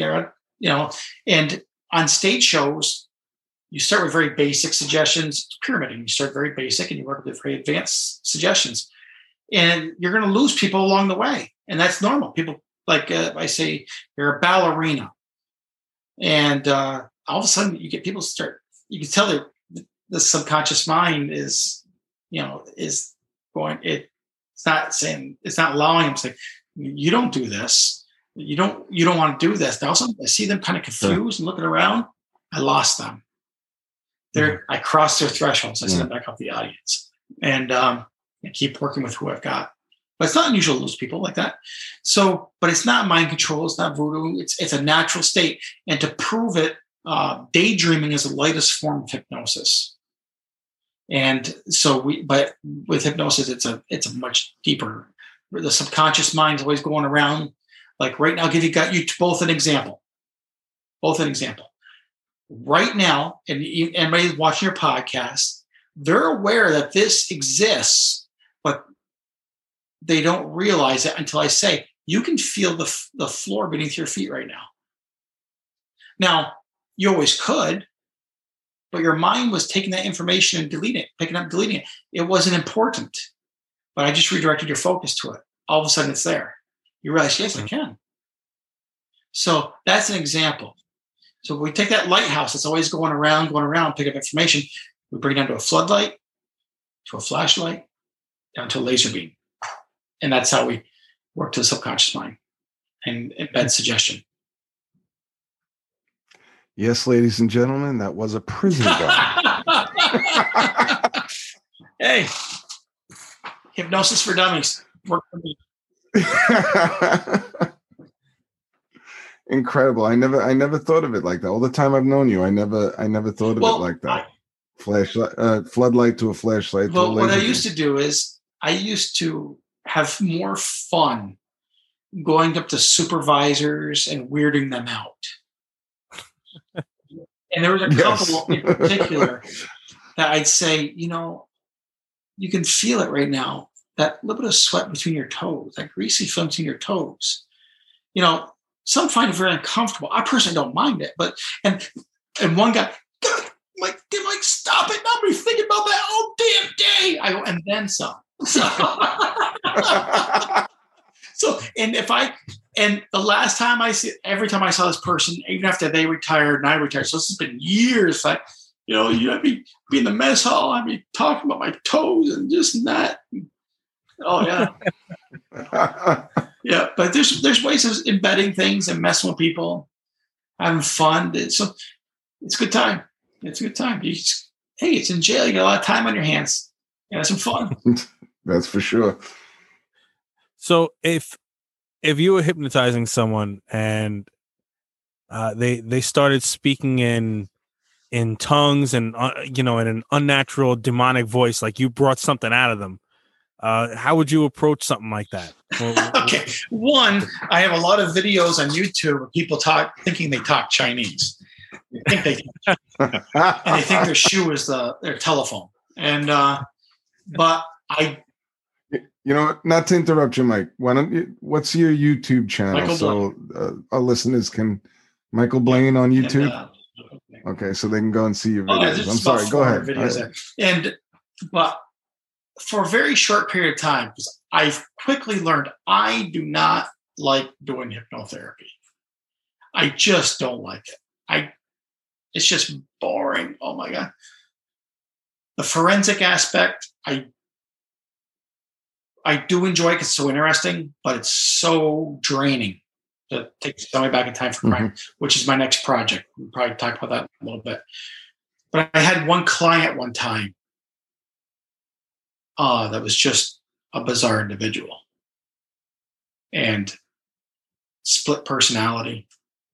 and on stage shows, you start with very basic suggestions. It's pyramiding. You start very basic, and you work with very advanced suggestions, and you're going to lose people along the way, and that's normal. People like I say, you're a ballerina, and all of a sudden you get people start. You can tell that the subconscious mind is going. It's not saying, it's not allowing them to say, you don't do this. You don't want to do this. Now, also, I see them kind of confused and looking around. I lost them. I crossed their thresholds. I sent them back off the audience, and I keep working with who I've got. But it's not unusual to lose people like that. So, but it's not mind control. It's not voodoo. It's a natural state. And to prove it, daydreaming is the lightest form of hypnosis. And so but with hypnosis, it's a much deeper. The subconscious mind is always going around. Like right now, I'll give you both an example. Right now, and anybody watching your podcast, they're aware that this exists, but they don't realize it until I say, you can feel the floor beneath your feet right now. Now, you always could, but your mind was taking that information and deleting it. It wasn't important, but I just redirected your focus to it. All of a sudden it's there. You realize, yes, I can. So that's an example. So we take that lighthouse that's always going around, pick up information. We bring it down to a floodlight, to a flashlight, down to a laser beam. And that's how we work to the subconscious mind and embed suggestion. Yes, ladies and gentlemen, that was a prison guard. Hey, hypnosis for dummies. Work for me. Incredible. I never thought of it like that. All the time I've known you, I never thought of it like that. Flashlight, floodlight to a flashlight. Well, what I used to do is I used to have more fun going up to supervisors and weirding them out. And there was a couple in particular that I'd say, you can feel it right now. That little bit of sweat between your toes, that greasy film between your toes. Some find it very uncomfortable. I personally don't mind it, but and one guy, like stop it! I'll be thinking about that all damn day. I go, and then some. And the last time every time I saw this person, even after they retired and I retired, so this has been years. Like, I'd be in the mess hall, I'd be talking about my toes and this and that. Oh yeah. Yeah, but there's ways of embedding things and messing with people, having fun. It's a good time. It's a good time. It's in jail. You got a lot of time on your hands. Yeah, some fun. That's for sure. So if you were hypnotizing someone and they started speaking in tongues and in an unnatural demonic voice, like you brought something out of them, How would you approach something like that? Okay. One, I have a lot of videos on YouTube of people thinking they talk Chinese. They think and they think their shoe is their telephone. And but I, you know, not to interrupt you, Mike. What's your YouTube channel? Michael so our listeners can Michael Blaine on YouTube. And, okay, so they can go and see your yeah, videos. I'm sorry. Go ahead. Videos there. But for a very short period of time, because I quickly learned I do not like doing hypnotherapy. I just don't like it. It's just boring. Oh my God. The forensic aspect, I do enjoy it because it's so interesting, but it's so draining to take somebody back in time for crime, which is my next project. We'll probably talk about that a little bit. But I had one client one time that was just a bizarre individual and split personality.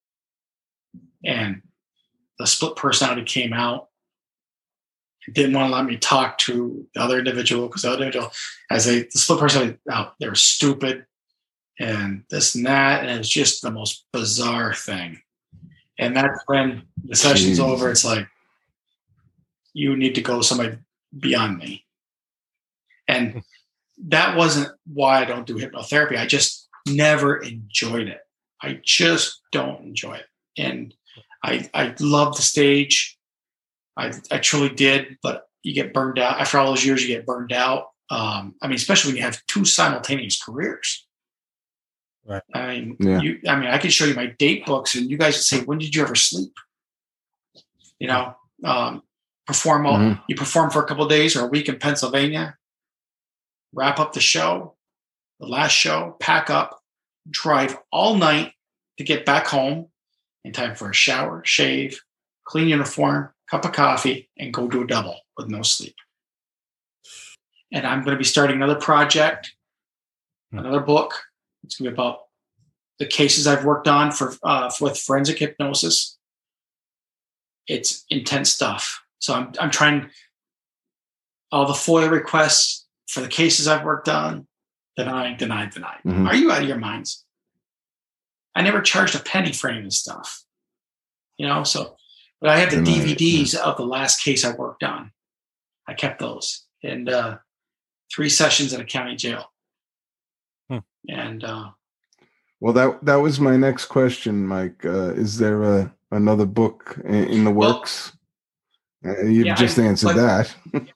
And the split personality came out. Didn't want to let me talk to the other individual because the other individual, the split personality, they were stupid and this and that. And it's just the most bizarre thing. And that's when the session's over. It's like, you need to go somebody beyond me. And that wasn't why I don't do hypnotherapy. I just never enjoyed it. I just don't enjoy it. And I love the stage. I truly did, but you get burned out. After all those years, you get burned out. I mean, especially when you have two simultaneous careers. Right. I mean, I could show you my date books and you guys would say, when did you ever sleep? You know, you perform for a couple of days or a week in Pennsylvania, wrap up the show, the last show, pack up, drive all night to get back home in time for a shower, shave, clean uniform, cup of coffee, and go do a double with no sleep. And I'm going to be starting another project, another book. It's going to be about the cases I've worked on with forensic hypnosis. It's intense stuff. So I'm trying all the FOIA requests for the cases I've worked on. Denied. Mm-hmm. Are you out of your minds? I never charged a penny for any of this stuff. You know, but I have the DVDs of the last case I worked on. I kept those. And 3 sessions in a county jail. And well, that was my next question, Mike. Is there another book in the works? You've just answered that.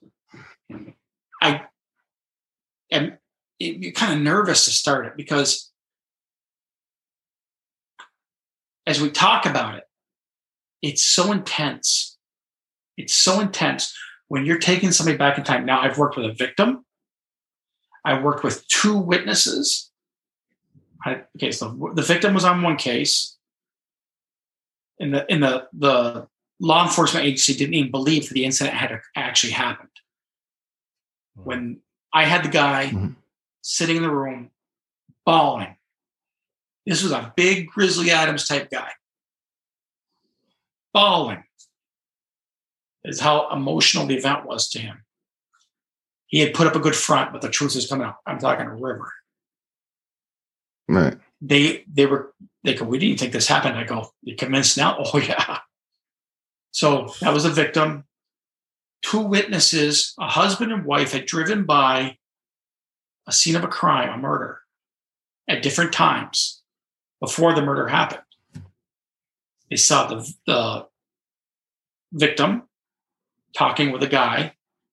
You're kind of nervous to start it because as we talk about it, it's so intense. It's so intense when you're taking somebody back in time. Now, I've worked with a victim. I worked with 2 witnesses. So the victim was on one case. And the law enforcement agency didn't even believe that the incident had actually happened. When I had the guy sitting in the room bawling. This was a big Grizzly Adams type guy. Bawling is how emotional the event was to him. He had put up a good front, but the truth is coming out. I'm talking a river. Right. They go, we didn't think this happened. I go, you convinced now? Oh, yeah. So that was a victim. 2 witnesses, a husband and wife, had driven by a scene of a crime, a murder, at different times before the murder happened. They saw the victim talking with a guy.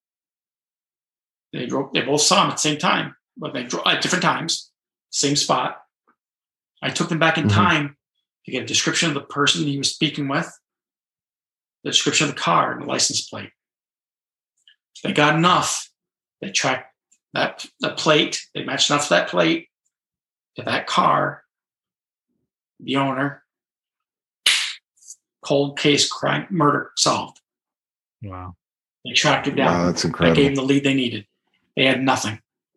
They both saw him at the same time, but they drove at different times, same spot. I took them back in time to get a description of the person he was speaking with, the description of the car and the license plate. They got enough. They tracked the plate. They matched enough of that plate to that car, the owner. Cold case crime, murder solved. Wow. They tracked it down. Wow, that's incredible. They gave them the lead they needed. They had nothing.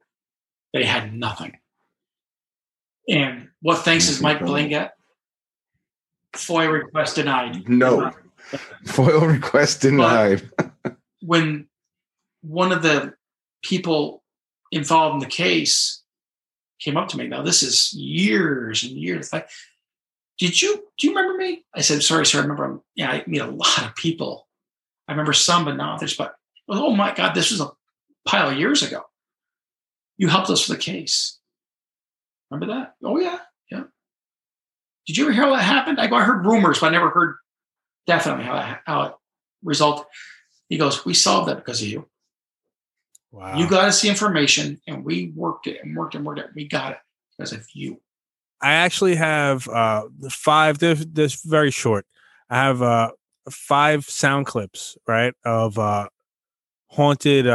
And what thanks does Mike Blaine get? FOIA request denied. No. FOIA request denied. When one of the people involved in the case came up to me. Now, this is years and years. Like, do you remember me? I said, sorry, sir. I remember, I meet a lot of people. I remember some, but not others. But, oh my God, this was a pile of years ago. You helped us with the case. Remember that? Oh, yeah. Yeah. Did you ever hear how that happened? I heard rumors, but I never heard definitely how it resulted. He goes, we solved that because of you. Wow. You got us the information, and we worked it and worked and worked it. We got it because of you. I actually have 5. They're very short. I have 5 sound clips, right, of haunted,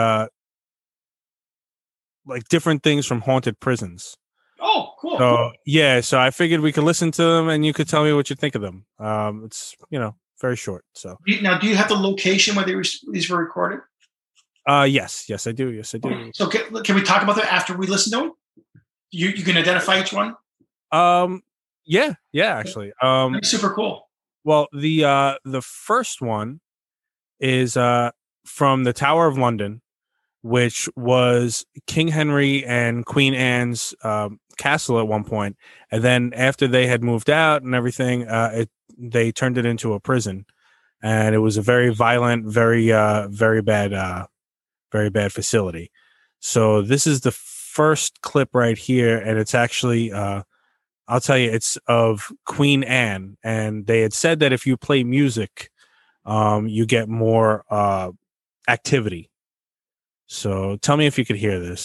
like different things from haunted prisons. Oh, cool. So yeah, so I figured we could listen to them, and you could tell me what you think of them. It's very short. So now, do you have the location where these were recorded? Yes, I do. Yes, I do. Okay. So can we talk about that after we listen to them? You can identify each one. Yeah, actually. That's super cool. Well, the first one is from the Tower of London, which was King Henry and Queen Anne's castle at one point, and then after they had moved out and everything, they turned it into a prison, and it was a very violent, very bad facility. So this is the first clip right here, and it's actually I'll tell you, it's of Queen Anne, and they had said that if you play music, you get more activity. So tell me if you could hear this.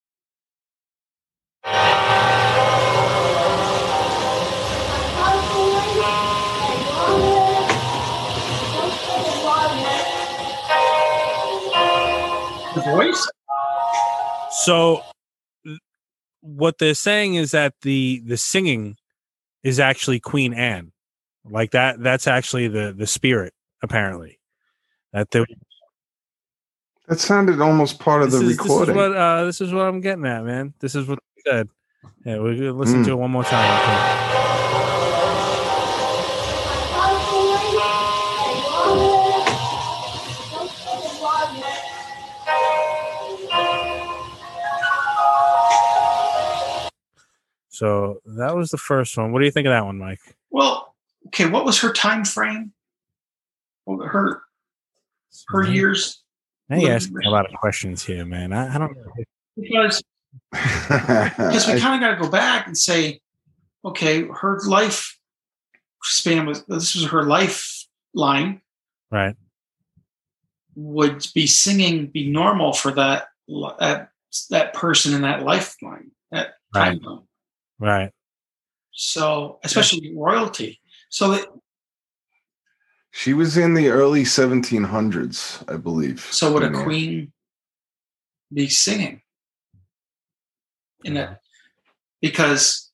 The voice? So what they're saying is that the singing is actually Queen Anne. Like that's actually the spirit, apparently. That sounded almost part of the recording. This is what I'm getting at, man. This is what they said. Yeah, we're gonna listen to it one more time. Okay. So that was the first one. What do you think of that one, Mike? Well, okay. What was her time frame? Her years? Now you're asking a lot of questions here, man. I don't know. Because we kind of got to go back and say, okay, her life span this was her lifeline. Right. Would be normal for that person in that lifeline, that timeline. Right. So, especially royalty. So that she was in the early 1700s, I believe. So would a queen be singing in that? Because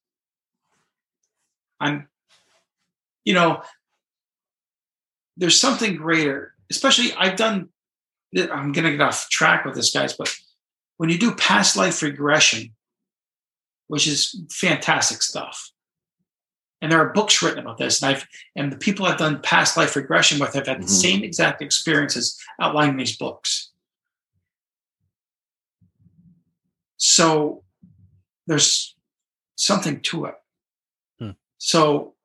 there's something greater. Especially, I'm going to get off track with this, guys, but when you do past life regression, which is fantastic stuff. And there are books written about this. And the people I've done past life regression with have had the same exact experiences outlined in these books. So there's something to it. So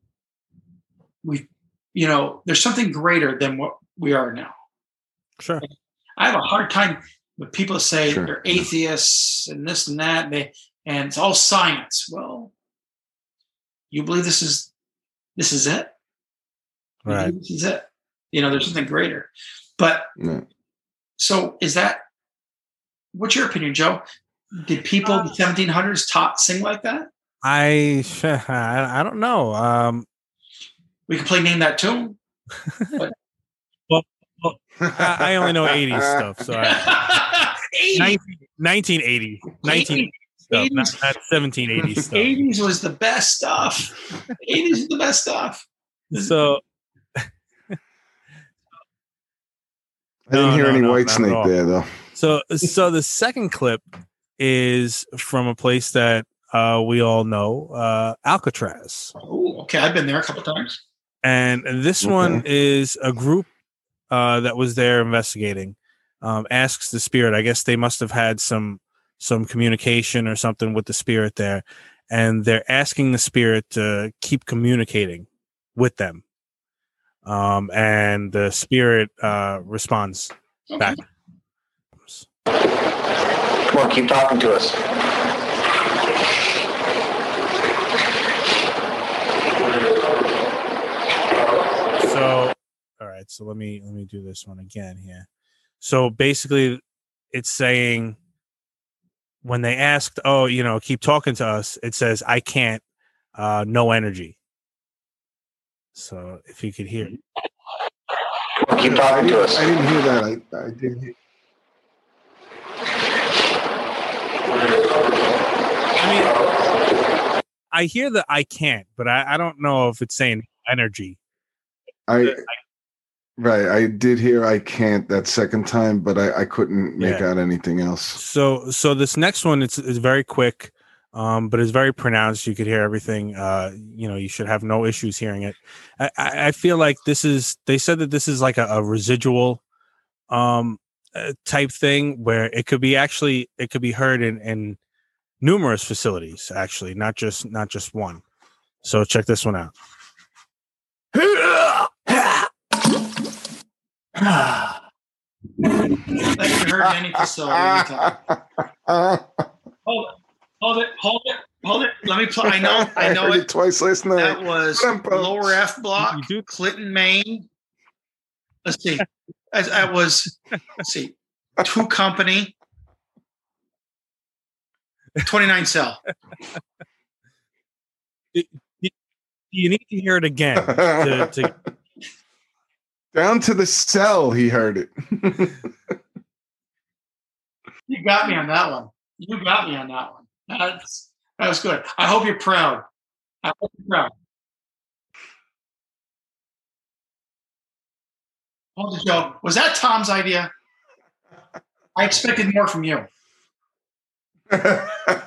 there's something greater than what we are now. Sure. I have a hard time when people say they're atheists and this and that, and it's all science. Well, you believe this is it? Right. This is it. There's something greater. But so what's your opinion, Joe? Did people in the 1700s sing like that? I don't know. We can play Name That Tune. But well, I only know 80s stuff. So 1980. 1980 stuff, not 1780 stuff. 80s was the best stuff. 80s is the best stuff. So I didn't hear any Whitesnake there, though. So the second clip is from a place that we all know, Alcatraz. Oh, okay. I've been there a couple times. And this one is a group that was there investigating. Asks the spirit. I guess they must have had some some communication or something with the spirit there, and they're asking the spirit to keep communicating with them. And the spirit responds back. Come on, keep talking to us. So, all right. So let me do this one again here. So basically, it's saying when they asked, "Oh, keep talking to us," it says, "I can't." No energy. So if you could hear. Keep talking to us. I didn't hear that. I didn't hear. I mean, I hear that I can't, but I don't know if it's saying energy. Right. I did hear I can't that second time, but I couldn't make out anything else. So this next one, it's very quick, but it's very pronounced. You could hear everything. You should have no issues hearing it. I feel like they said that this is like a residual type thing where it could be heard in numerous facilities, actually, not just one. So check this one out. That can hurt any facility. Hold it. Let me play. I know I heard it twice last night. That was Lower F Block, Clinton, Maine. Let's see. That was, 2 Company, 29 Cell. You need to hear it again. to Down to the cell, he heard it. You got me on that one. That was good. I hope you're proud. Hold it, Joe. Was that Tom's idea? I expected more from you. So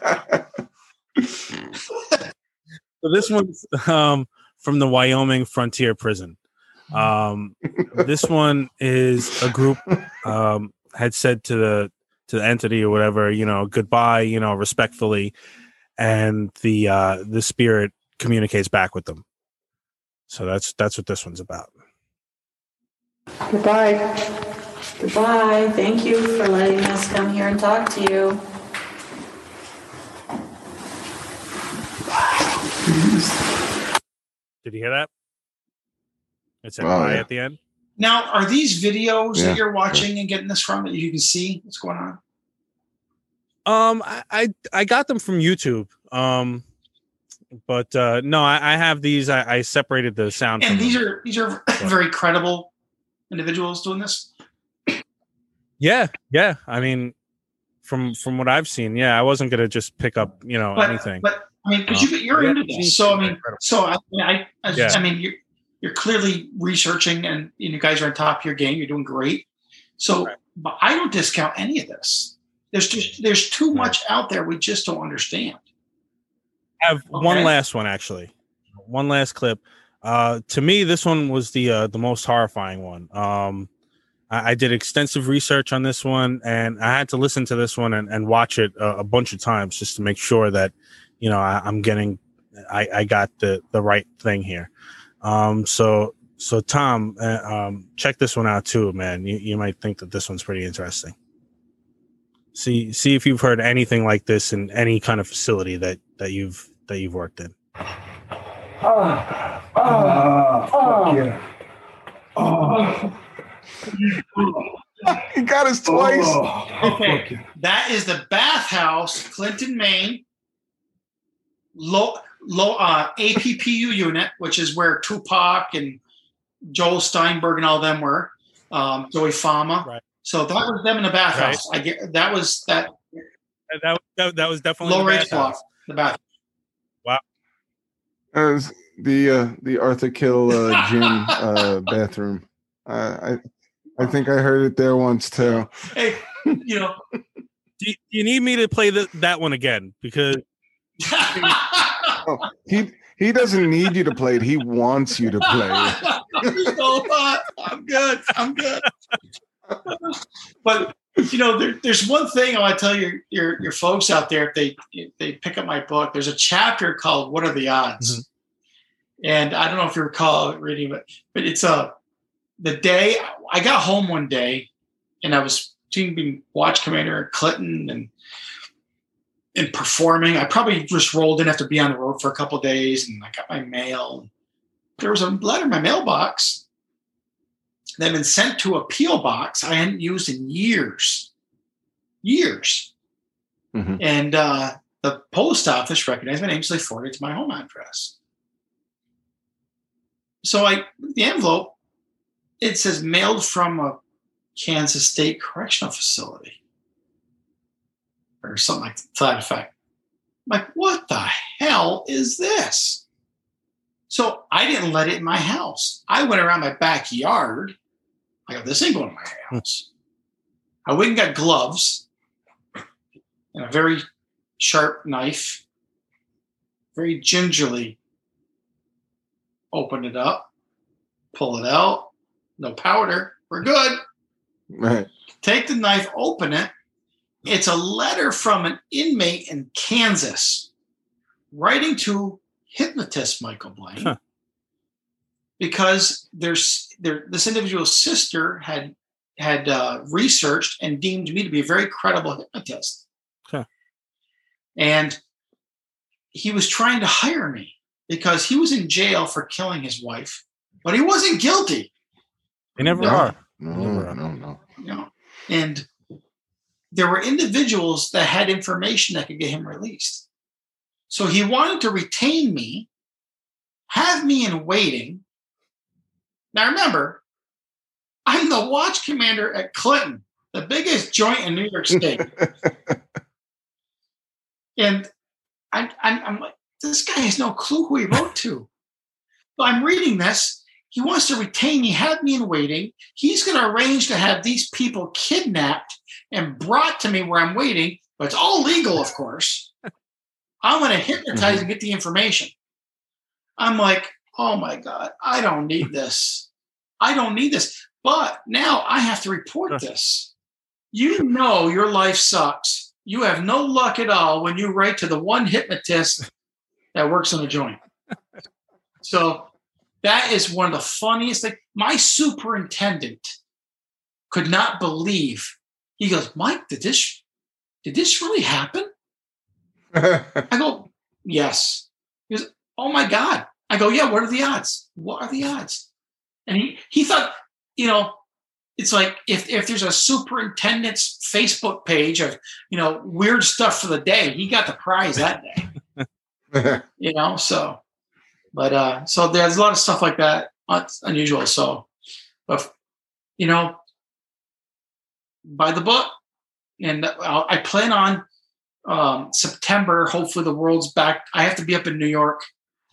this one's from the Wyoming Frontier Prison. This one is a group had said to the entity or whatever, goodbye, respectfully, and the spirit communicates back with them. So that's what this one's about. Goodbye. Thank you for letting us come here and talk to you. Did you hear that? It said bye at the end. Now, are these videos that you're watching and getting this from that you can see what's going on? I got them from YouTube. But no, I have these. I separated the sound. And these are very credible individuals doing this. Yeah. I mean, from what I've seen, I wasn't gonna just pick up anything. But I mean, because you're into this, so I mean, you're clearly researching, and you guys are on top of your game. You're doing great. So, but I don't discount any of this. There's too much out there we just don't understand. I have one last one, actually. One last clip. To me, this one was the most horrifying one. I did extensive research on this one, and I had to listen to this one and watch it a bunch of times just to make sure that I got the right thing here. So Tom, check this one out too, man. You might think that this one's pretty interesting. See if you've heard anything like this in any kind of facility that you've worked in. He got us twice. Okay, that is the bathhouse, Clinton, Maine. Low APPU unit, which is where Tupac and Joel Steinberg and all them were. Joey Fama. Right. So that was them in the bathhouse. Right. I get that was that. That was definitely low rate block. The bathhouse. Wow. That was the Arthur Kill gym bathroom. I think I heard it there once too. Hey, do you need me to play that one again? Because he doesn't need you to play it. He wants you to play it. I'm good. But There's one thing I want to tell your folks out there if they pick up my book. There's a chapter called "What Are the Odds?" Mhm. And I don't know if you recall reading it, but it's the day I got home one day, and I was being watch commander at Clinton and performing. I probably just rolled in after being on the road for a couple of days, and I got my mail. There was a letter in my mailbox that had been sent to a P.O. box I hadn't used in years. Mhm. And the post office recognized my name, so they forwarded it to my home address. So the envelope, it says mailed from a Kansas State Correctional Facility or something like that effect. I'm like, what the hell is this? So I didn't let it in my house. I went around my backyard. I go, this ain't going in my house. I went and got gloves and a very sharp knife, very gingerly open it up, pull it out, no powder, we're good. Right. Take the knife, open it. It's a letter from an inmate in Kansas writing to hypnotist Michael Blaine because this individual's sister had researched and deemed me to be a very credible hypnotist. And he was trying to hire me because he was in jail for killing his wife, but he wasn't guilty. They never No. are. No. And there were individuals that had information that could get him released. So he wanted to retain me, have me in waiting. Now remember, I'm the watch commander at Clinton, the biggest joint in New York State. And I'm like, this guy has no clue who he wrote to. So I'm reading this. He wants to retain me, have me in waiting. He's going to arrange to have these people kidnapped and brought to me where I'm waiting, but it's all legal, of course. I'm going to hypnotize and get the information. I'm like, oh my God, I don't need this. But now I have to report this. You know your life sucks. You have no luck at all when you write to the one hypnotist that works on a joint. So that is one of the funniest things. My superintendent could not believe. He goes, Mike, did this really happen? I go, yes. He goes, oh my God. I go, yeah, what are the odds? What are the odds? And he thought, it's like if there's a superintendent's Facebook page of, weird stuff for the day, he got the prize that day. So there's a lot of stuff like that. It's unusual. So, but, buy the book. And I plan on September. Hopefully the world's back. I have to be up in New York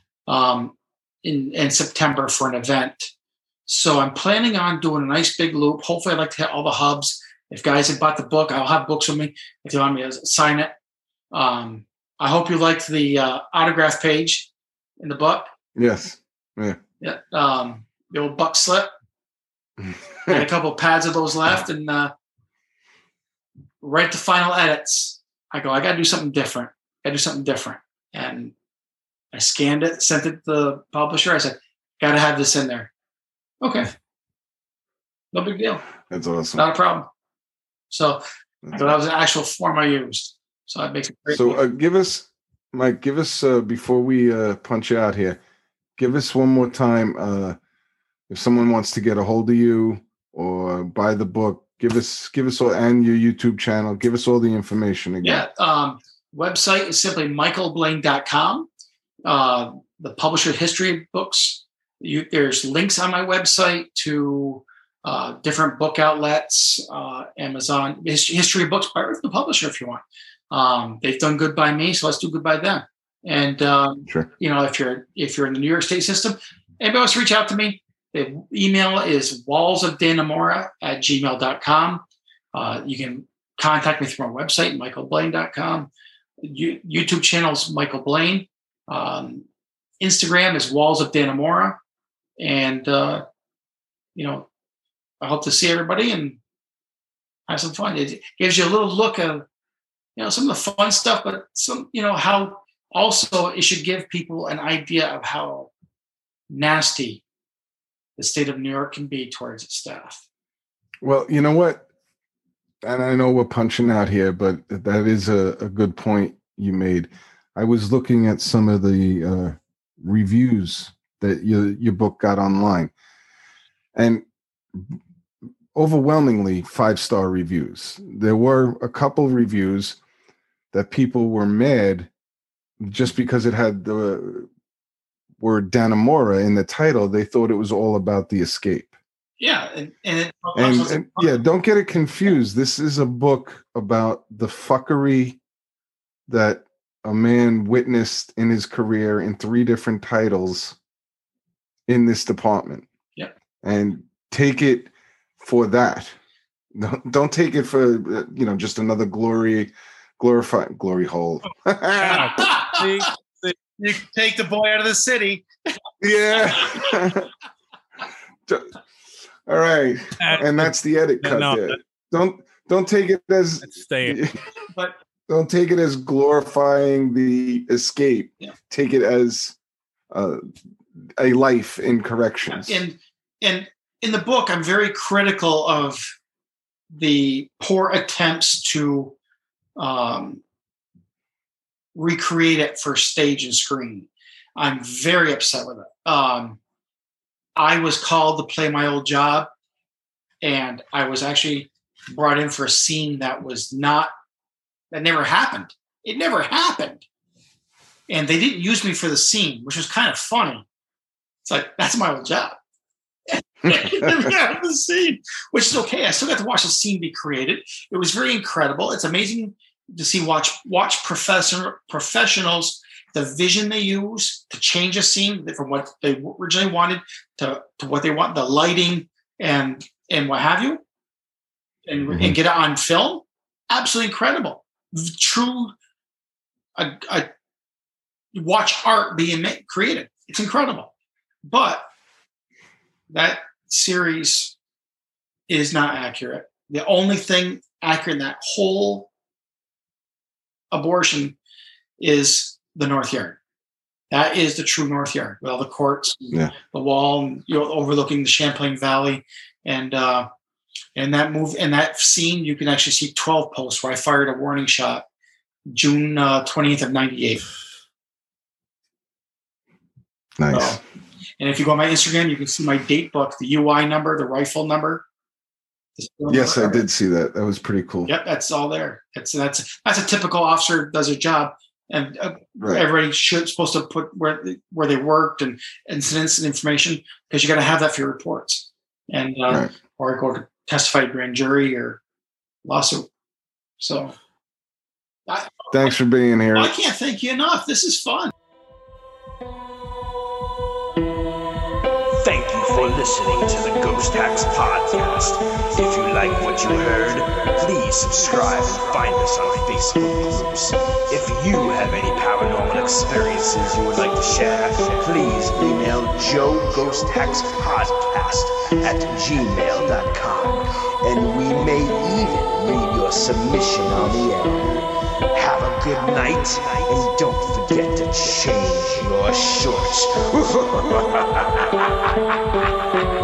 in September for an event. So I'm planning on doing a nice big loop. Hopefully I'd like to hit all the hubs. If guys have bought the book, I'll have books with me if you want me to sign it. I hope you liked the autograph page in the book. Yes. Yeah. The old buck slip. Got a couple pads of those left and write the final edits. I go, I got to do something different. And I scanned it, sent it to the publisher. I said, got to have this in there. Okay. No big deal. That's awesome. Not a problem. So that was an actual form I used. So that makes it great. So give us, Mike, before we punch out here, give us one more time. If someone wants to get a hold of you or buy the book, give us all, and your YouTube channel, give us all the information again. Yeah. Website is simply michaelblaine.com. The publisher history books. There's links on my website to different book outlets, Amazon, history books by the publisher if you want. They've done good by me, so let's do good by them. And Sure. If you're in the New York State system, anybody wants to reach out to me, the email is wallsofdanamora@gmail.com. You can contact me through my website, michaelblaine.com. YouTube channel is Michael Blaine. Instagram is Walls of Dannemora. And, I hope to see everybody, and have some fun. It gives you a little look of, some of the fun stuff, but some, how also it should give people an idea of how nasty the state of New York can be towards its staff. Well, you know what? And I know we're punching out here, but that is a good point you made. I was looking at some of the reviews that your book got online, and overwhelmingly 5-star reviews. There were a couple reviews that people were mad just because it had the word Dannemora in the title. They thought it was all about the escape. Yeah, and yeah, don't get it confused. This is a book about the fuckery that a man witnessed in his career in 3 different titles in this department. Yeah, and take it for that. Don't take it for just another glory hole. You take the boy out of the city. Yeah. All right, and that's the edit cut. There. Don't take it as but don't take it as glorifying the escape. Yeah. Take it as a life in corrections. In the book, I'm very critical of the poor attempts to recreate it for stage and screen. I'm very upset with it. I was called to play my old job, and I was actually brought in for a scene that never happened. It never happened. And they didn't use me for the scene, which was kind of funny. It's like, that's my old job. The scene, which is okay. I still got to watch the scene be created. It was very incredible. It's amazing to see watch professionals, the vision they use to change a scene from what they originally wanted to what they want, the lighting and what have you, and get it on film. Absolutely incredible. True, watch art being created. It's incredible. But that series is not accurate. The only thing accurate in that whole abortion is the North Yard. That is the true North Yard with all the courts, the wall, and, overlooking the Champlain Valley, and that scene, you can actually see 12 posts where I fired a warning shot, June 20th of '98. Nice. And if you go on my Instagram, you can see my date book, the UI number, the rifle number. Yes, I did see that. That was pretty cool. Yep, that's all there. That's a typical officer does a job, and everybody supposed to put where they worked and incidents and information, because you got to have that for your reports, and or go to testify to grand jury or lawsuit. So, thanks for being here. I can't thank you enough. This is fun. Thank you for listening to the Ghost Hacks Podcast. If you like what you heard, please subscribe and find us on Facebook groups. If you have any paranormal experiences you would like to share, please email joeghosthackspodcast@gmail.com, and we may even read your submission on the air. Have a good night, and don't forget to change your shorts.